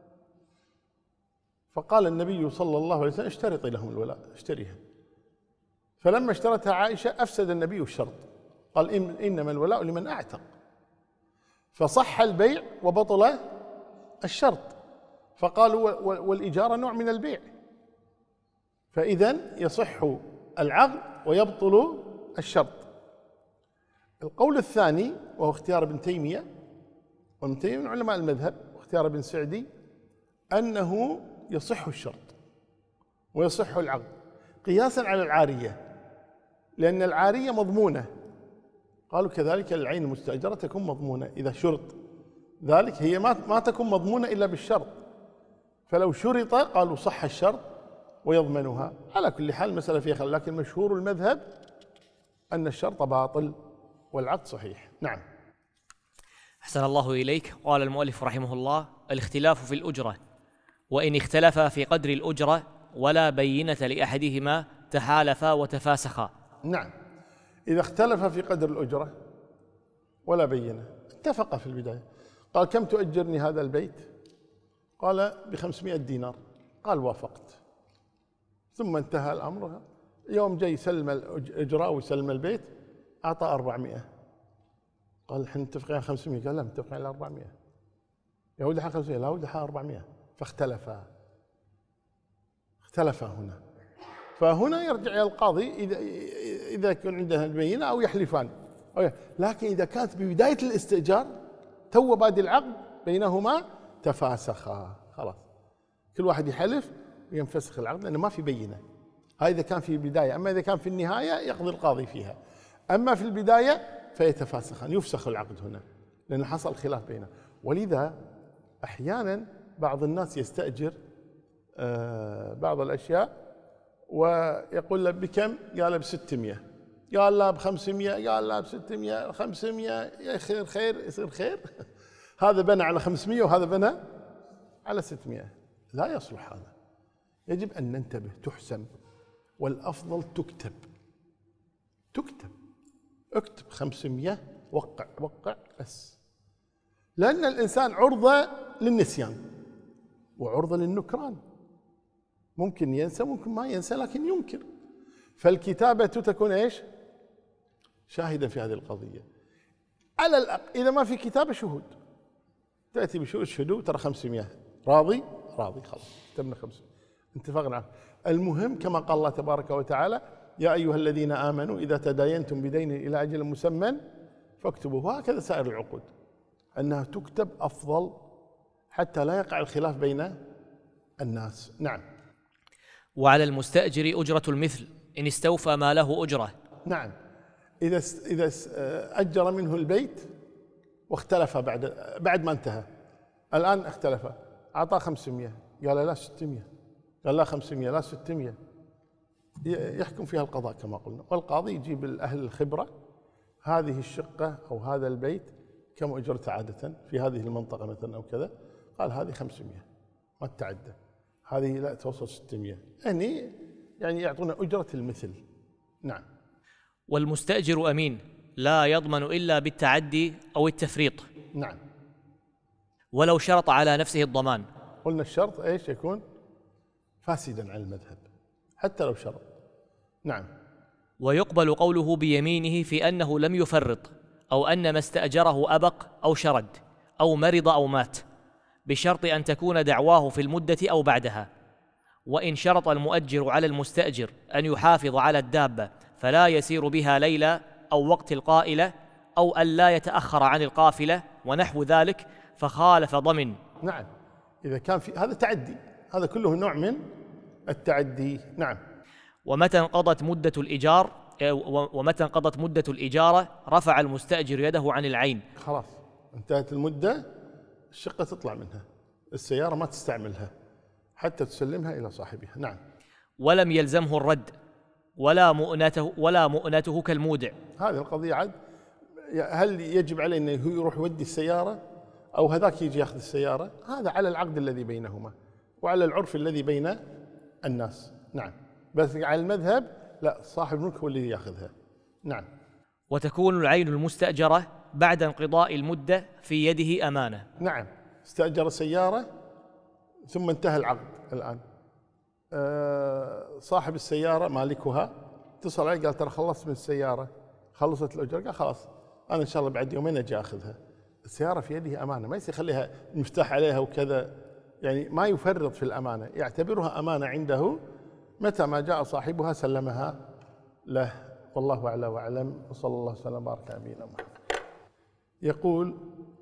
فقال النبي صلى الله عليه وسلم اشترطي لهم الولاء، اشتريها. فلما اشترتها عائشة أفسد النبي الشرط، قال إنما الولاء لمن أعتق، فصح البيع وبطل الشرط، فقالوا والإجارة نوع من البيع، فإذن يصح العقد ويبطل الشرط. القول الثاني وهو اختيار ابن تيمية، وابن تيمية من علماء المذهب، واختيار ابن سعدي، أنه يصح الشرط ويصح العقد قياسا على العارية، لأن العارية مضمونة، قالوا كذلك العين المستأجرة تكون مضمونة إذا شرط ذلك، هي ما تكون مضمونة إلا بالشرط، فلو شرط قالوا صح الشرط ويضمنها. على كل حال المسألة فيها خلاف، لكن مشهور المذهب أن الشرط باطل والعقد صحيح. نعم. أحسن الله إليك. قال المؤلف رحمه الله: الاختلاف في الأجرة، وإن اختلفا في قدر الأجرة ولا بينة لأحدهما تحالفا وتفاسخا. نعم، إذا اختلف في قدر الأجرة ولا بينة، اتفقا في البداية، قال كم تؤجرني هذا البيت؟ قال ب500 دينار، قال وافقت، ثم انتهى الأمر، يوم جاي يسلم الإجراء ويسلم البيت أعطى 400، قال الحين متفقين على 500، قال لا متفقين على 400، يا ولد حق 500 لا ولد حق 400، فاختلفا هنا، فهنا يرجع إلى القاضي إذا كان عنده البينة أو يحلفان، لكن إذا كانت ببداية الاستئجار تو بادي العقد بينهما تفاسخا، خلاص كل واحد يحلف وينفسخ العقد لأنه ما في بينة. هذا إذا كان في البداية، أما إذا كان في النهاية يقضي القاضي فيها. أما في البداية فيتفاسخان، يفسخ العقد هنا لأن حصل خلاف بينه. ولذا أحيانا بعض الناس يستأجر بعض الأشياء ويقول له بكم؟ قال ب600، قال لا ب500، قال لا ب600، 500 يا خير خير يصير خير. هذا بنى على 500 وهذا بنى على 600. لا يصلح هذا، يجب أن ننتبه، تحسم، والأفضل تكتب. اكتب 500، وقع بس، لأن الإنسان عرضة للنسيان وعرضة للنكران، ممكن ينسى ممكن ما ينسى لكن ينكر. فالكتابة تكون إيش؟ شاهدا في هذه القضية. على الأقل إذا ما في كتابة شهود، تأتي بشهود شهدوا ترى 500، راضي خلاص كتبنا 500، اتفقنا عليه. المهم كما قال الله تبارك وتعالى: يا أيها الذين آمنوا إذا تداينتم بدين إلى أجل مسمى فاكتبوه. وهكذا سائر العقود أنها تكتب أفضل حتى لا يقع الخلاف بين الناس. نعم. وعلى المستأجر أجرة المثل إن استوفى ما له أجرة. نعم، إذا أجر منه البيت واختلف بعد ما انتهى، الآن اختلف، أعطاه 500 قال لا 600، قال لا 500 لا 600، يحكم فيها القضاء كما قلنا. والقاضي يجيب أهل الخبرة، هذه الشقة أو هذا البيت كم أجرته عادة في هذه المنطقة مثلا أو كذا، قال هذه 500 ما تتعدى، هذه لا توصل 600، يعني يعطونا أجرة المثل. نعم. والمستأجر أمين لا يضمن إلا بالتعدي أو التفريط. نعم. ولو شرط على نفسه الضمان. قلنا الشرط إيش يكون؟ فاسدا على المذهب حتى لو شرط. نعم. ويقبل قوله بيمينه في أنه لم يفرط، أو أن ما استأجره أبق أو شرد أو مرض أو مات، بشرط أن تكون دعواه في المدة أو بعدها. وإن شرط المؤجر على المستأجر أن يحافظ على الدابة فلا يسير بها ليلا أو وقت القائلة، أو أن لا يتأخر عن القافلة ونحو ذلك، فخالف ضمن. نعم، إذا كان في هذا تعدي، هذا كله نوع من التعدي. نعم. ومتى انقضت مدة الإجارة رفع المستأجر يده عن العين. خلاص انتهت المدة، الشقة تطلع منها، السيارة ما تستعملها حتى تسلمها إلى صاحبها. نعم. ولم يلزمه الرد ولا مؤنته كالمودع. هذه القضية عد، هل يجب عليه أنه يروح يودي السيارة أو هذاك يجي يأخذ السيارة؟ هذا على العقد الذي بينهما وعلى العرف الذي بين الناس. نعم. بس على المذهب لا، صاحب الملك هو الذي يأخذها. نعم. وتكون العين المستأجرة بعد انقضاء المدة في يده أمانة. نعم، استأجر سيارة ثم انتهى العقد، الآن صاحب السيارة مالكها اتصل عليه قال ترى خلصت من السيارة، خلصت الأجرة، قال خلاص أنا إن شاء الله بعد يومين أجي أخذها. السيارة في يده أمانة، ما يصير يخليها المفتاح عليها وكذا، يعني ما يفرط في الأمانة، يعتبرها أمانة عنده، متى ما جاء صاحبها سلمها له. والله أعلى وأعلم، وصلى الله وسلم وبارك على نبينا محمد. يقول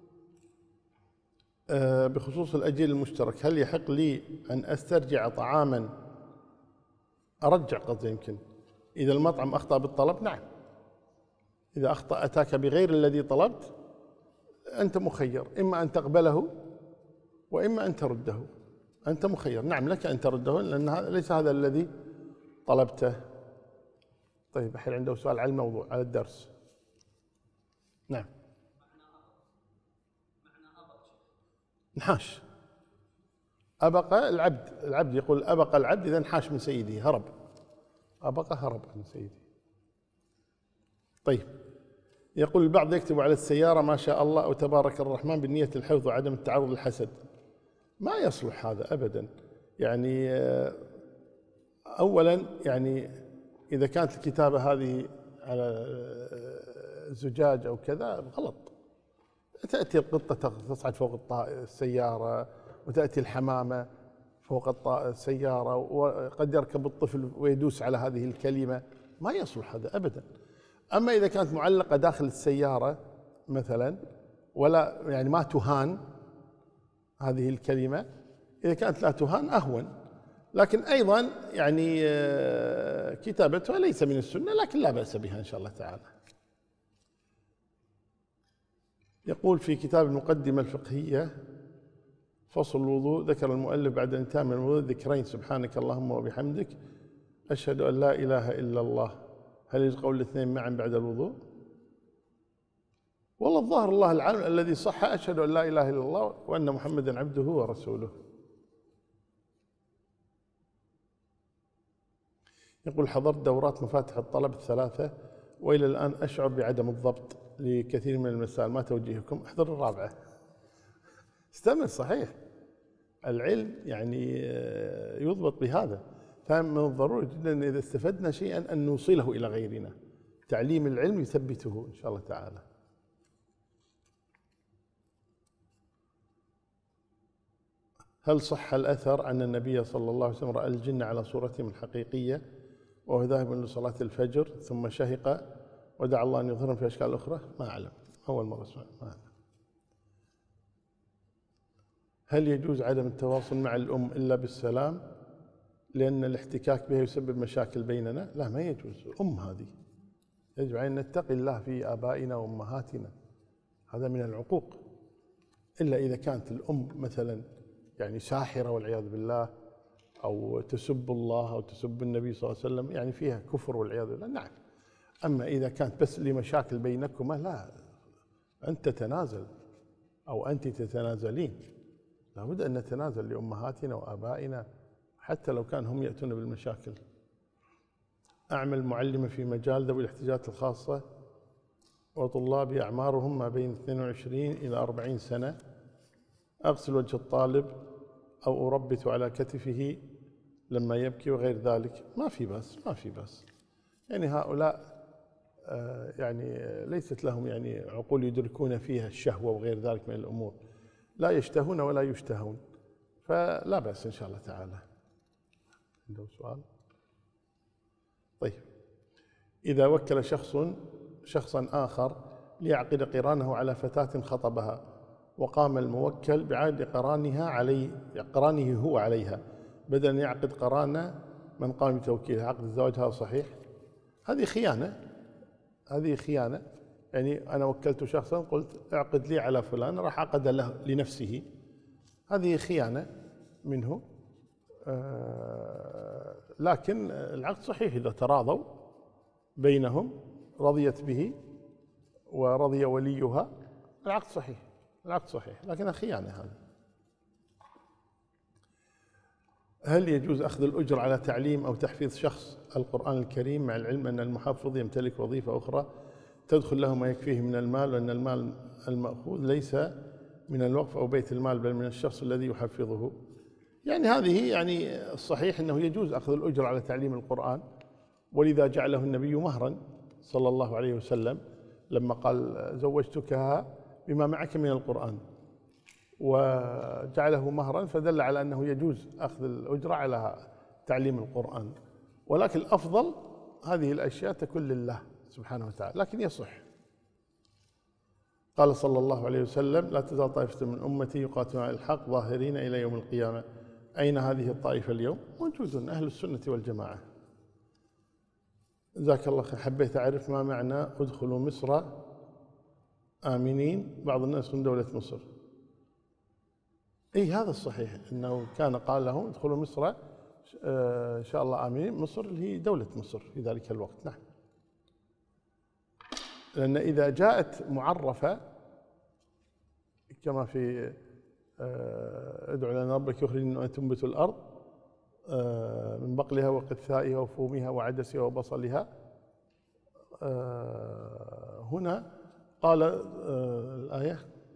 بخصوص الأجير المشترك، هل يحق لي أن أسترجع طعاما أرجع قصدي يمكن إذا المطعم أخطأ بالطلب؟ نعم، إذا أخطأ أتاك بغير الذي طلبت أنت مخير، إما أن تقبله وإما أن ترده، أنت مخير. نعم، لك أن ترده لأن ليس هذا الذي طلبته. طيب، الحين عنده سؤال على الموضوع، على الدرس. نعم. نحاش، أبق العبد يقول أبق العبد إذا انحاش من سيده، هرب، أبق هرب من سيده. طيب، يقول البعض يكتب على السيارة ما شاء الله أو تبارك الرحمن بالنية الحفظ وعدم التعرض للحسد. ما يصلح هذا أبدا. يعني أولا يعني إذا كانت الكتابة هذه على زجاج أو كذا غلط. تأتي القطة تصعد فوق السيارة، وتأتي الحمامة فوق السيارة، وقد يركب الطفل ويدوس على هذه الكلمة. ما يصلح هذا أبدا. أما إذا كانت معلقة داخل السيارة مثلا ولا يعني ما تهان هذه الكلمة، إذا كانت لا تهان أهون. لكن أيضا يعني كتابتها ليس من السنة، لكن لا بأس بها إن شاء الله تعالى. يقول في كتاب المقدمة الفقهية فصل الوضوء، ذكر المؤلف بعد انتهاء من الوضوء ذكرين: سبحانك اللهم وبحمدك، أشهد أن لا إله إلا الله. هل يجوز قول الاثنين معا بعد الوضوء؟ والله الظاهر الله العالم الذي صح أشهد أن لا إله إلا الله وأن محمدا عبده ورسوله. يقول حضرت دورات مفاتح الطلب الثلاثة وإلى الآن أشعر بعدم الضبط لكثير من المسائل، ما توجيهكم؟ احضر الرابعة. استمر، صحيح العلم يعني يضبط بهذا، فمن الضروري جدا إذا استفدنا شيئا أن نوصله إلى غيرنا. تعليم العلم يثبته إن شاء الله تعالى. هل صح الأثر أن النبي صلى الله عليه وسلم رأى الجن على صورتهم الحقيقية وهو ذاهب لصلاة الفجر ثم شهق ودعا الله أن يظهرهم في أشكال أخرى؟ ما أعلم، أول مرة أسمع. ما أعلم. هل يجوز عدم التواصل مع الأم إلا بالسلام لأن الاحتكاك بها يسبب مشاكل بيننا؟ لا، ما يجوز. الأم هذه يجب أن نتقي الله في آبائنا وأمهاتنا، هذا من العقوق. إلا إذا كانت الأم مثلا يعني ساحرة والعياذ بالله، أو تسب الله أو تسب النبي صلى الله عليه وسلم، يعني فيها كفر والعياذ بالله، نعم. أما إذا كانت بس لمشاكل بينكما، لا، أنت تتنازل أو أنت تتنازلين. لابد أن نتنازل لأمهاتنا وآبائنا حتى لو كان هم يأتون بالمشاكل. أعمل معلمة في مجال ذوي الاحتياجات الخاصة وطلابي أعمارهم ما بين 22 إلى 40 سنة، أغسل وجه الطالب أو أربت على كتفه لما يبكي وغير ذلك. ما في بأس، ما في بأس. يعني هؤلاء يعني ليست لهم يعني عقول يدركون فيها الشهوة وغير ذلك من الأمور، لا يشتهون ولا يشتهون، فلا بأس إن شاء الله تعالى. عنده سؤال؟ طيب، إذا وكل شخصا آخر ليعقد قرانه على فتاة خطبها وقام الموكل بعقد قرانه هو عليها بدل أن يعقد قران من قام بتوكيله، عقد الزواج هذا صحيح؟ هذه خيانة، هذه خيانة. يعني أنا وكلت شخصا قلت اعقد لي على فلان، راح عقد له لنفسه، هذه خيانة منه. لكن العقد صحيح إذا تراضوا بينهم، رضيت به ورضي وليها، العقد صحيح، العقد صحيح، لكنها خيانة هذا. هل يجوز أخذ الأجر على تعليم أو تحفيظ شخص القرآن الكريم مع العلم أن المحفظ يمتلك وظيفة أخرى تدخل له ما يكفيه من المال، وأن المال المأخوذ ليس من الوقف أو بيت المال بل من الشخص الذي يحفظه؟ يعني هذه يعني الصحيح أنه يجوز أخذ الأجر على تعليم القرآن، ولذا جعله النبي مهرا صلى الله عليه وسلم لما قال زوجتكها بما معك من القرآن، وجعله مهرا، فدل على أنه يجوز أخذ الأجرة على تعليم القرآن. ولكن الأفضل هذه الأشياء تكون لله سبحانه وتعالى، لكن يصح. قال صلى الله عليه وسلم لا تزال طائفة من أمتي يقاتلون على الحق ظاهرين إلى يوم القيامة. أين هذه الطائفة اليوم؟ موجودون، أهل السنة والجماعة. جزاك الله خير. حبيت أعرف ما معنى ادخلوا مصر آمنين، بعض الناس من دولة مصر. أي هذا الصحيح، أنه كان قال لهم ادخلوا مصر إن شاء الله آمنين. مصر اللي هي دولة مصر في ذلك الوقت، نعم. لأن إذا جاءت معرفة كما في ادعو لنا ربك يخرج لنا أن تنبت الأرض من بقلها وقثائها وفومها وعدسها وبصلها، هنا قال الآية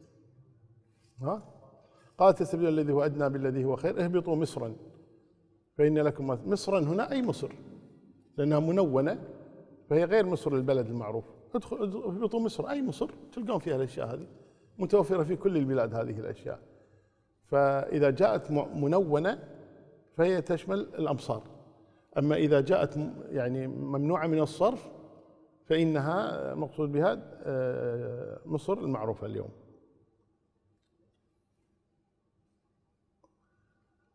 قال تستبدلون الذي هو أدنى بالذي هو خير اهبطوا مصرا فإن لكم مصرا هنا أي مصر، لأنها منونة فهي غير مصر البلد المعروف. اهبطوا مصر أي مصر، تلقون فيها الأشياء هذه متوفرة في كل البلاد هذه الأشياء. فإذا جاءت منونة فهي تشمل الأمصار، أما إذا جاءت يعني ممنوعة من الصرف فإنها مقصود بها مصر المعروفة اليوم.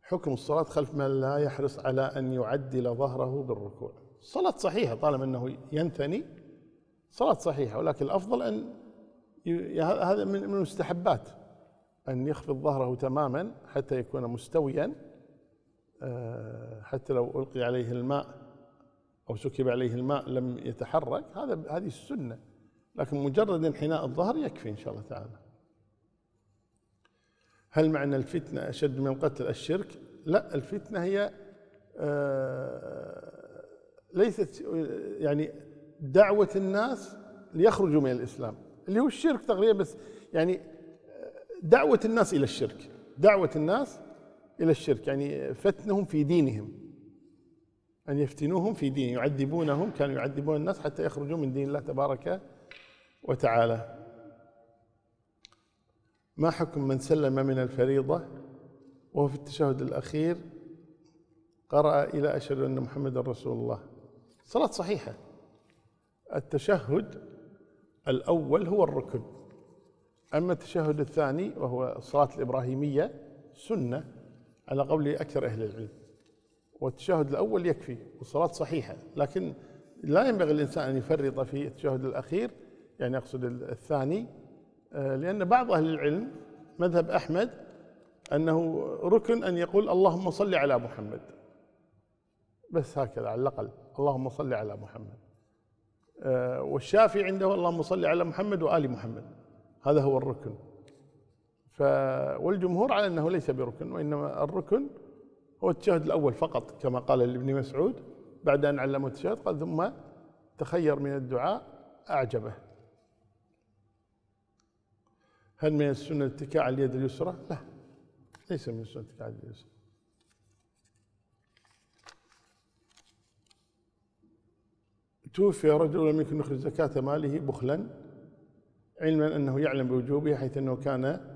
حكم الصلاة خلف من لا يحرص على أن يعدل ظهره بالركوع. الصلاة صحيحة طالما أنه ينثني، صلاة صحيحة، ولكن الأفضل أن هذا من المستحبات أن يخفض ظهره تماما حتى يكون مستويا، حتى لو ألقي عليه الماء أو سكب عليه الماء لم يتحرك، هذه السنة، لكن مجرد انحناء الظهر يكفي إن شاء الله تعالى. هل معنى الفتنة أشد من القتل الشرك؟ لا، الفتنة هي ليست يعني دعوة الناس ليخرجوا من الإسلام، اللي هو الشرك تقريبا، بس يعني دعوة الناس إلى الشرك، دعوة الناس إلى الشرك، يعني فتنهم في دينهم، أن يفتنوهم في دينهم، يعذبونهم، كانوا يعذبون الناس حتى يخرجوا من دين الله تبارك وتعالى. ما حكم من سلم من الفريضة وهو في التشهد الأخير قرأ إلى أشهد أن محمدا رسول الله؟ صلاة صحيحة. التشهد الأول هو الركن، أما التشهد الثاني وهو الصلاة الإبراهيمية سنة على قول أكثر أهل العلم، والتشهد الأول يكفي والصلاة صحيحة، لكن لا ينبغي الإنسان أن يفرط في التشهد الأخير، يعني أقصد الثاني، لأن بعض أهل العلم مذهب أحمد أنه ركن أن يقول اللهم صل على محمد، بس هكذا على الأقل اللهم صل على محمد. والشافعي عنده اللهم صل على محمد وآل محمد، هذا هو الركن. والجمهور على أنه ليس بركن، وإنما الركن هو التشهد الأول فقط، كما قال لابن مسعود بعد أن علمه التشهد قال ثم تخير من الدعاء أعجبه. هل من السنة الاتكاء على اليد اليسرى؟ لا، ليس من السنة الاتكاء على اليد اليسرى. توفي رجل ولم يكن يخرج زكاة ماله بخلا، علما أنه يعلم بوجوبها، حيث أنه كان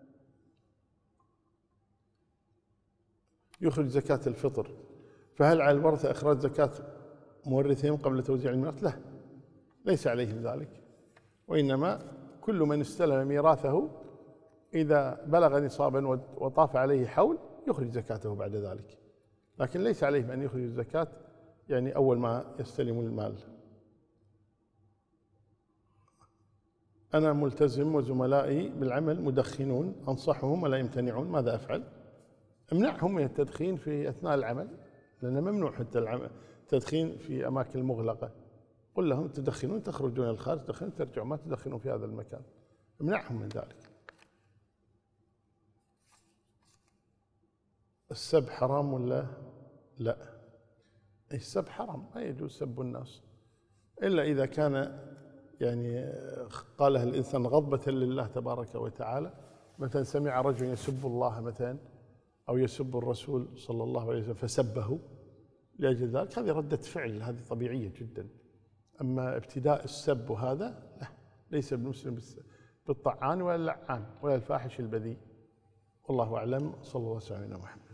يخرج زكاة الفطر، فهل على الورثة إخراج زكاة مورثهم قبل توزيع الميراث؟ لا، ليس عليهم ذلك، وإنما كل من استلم ميراثه إذا بلغ نصابا وطاف عليه حول يخرج زكاته بعد ذلك، لكن ليس عليهم أن يخرج الزكاة يعني أول ما يستلم المال. أنا ملتزم وزملائي بالعمل مدخنون، أنصحهم ولا يمتنعون، ماذا أفعل؟ امنعهم من التدخين في أثناء العمل، لأنه ممنوع حتى التدخين في أماكن مغلقة. قل لهم تدخنون تخرجون الخارج تدخنون ترجعون، ما تدخنون في هذا المكان، امنعهم من ذلك. السب حرام ولا لا؟ السب حرام، ما يجوز سب الناس إلا إذا كان يعني قالها الإنسان غضبة لله تبارك وتعالى، مثلا سمع رجل يسب الله مثلا أو يسب الرسول صلى الله عليه وسلم فسبه لأجل ذلك، هذه ردة فعل، هذه طبيعية جدا. أما ابتداء السب وهذا لا، ليس بالمسلم بالطعان ولا اللعان ولا الفاحش البذيء. والله أعلم، صلى الله عليه وسلم.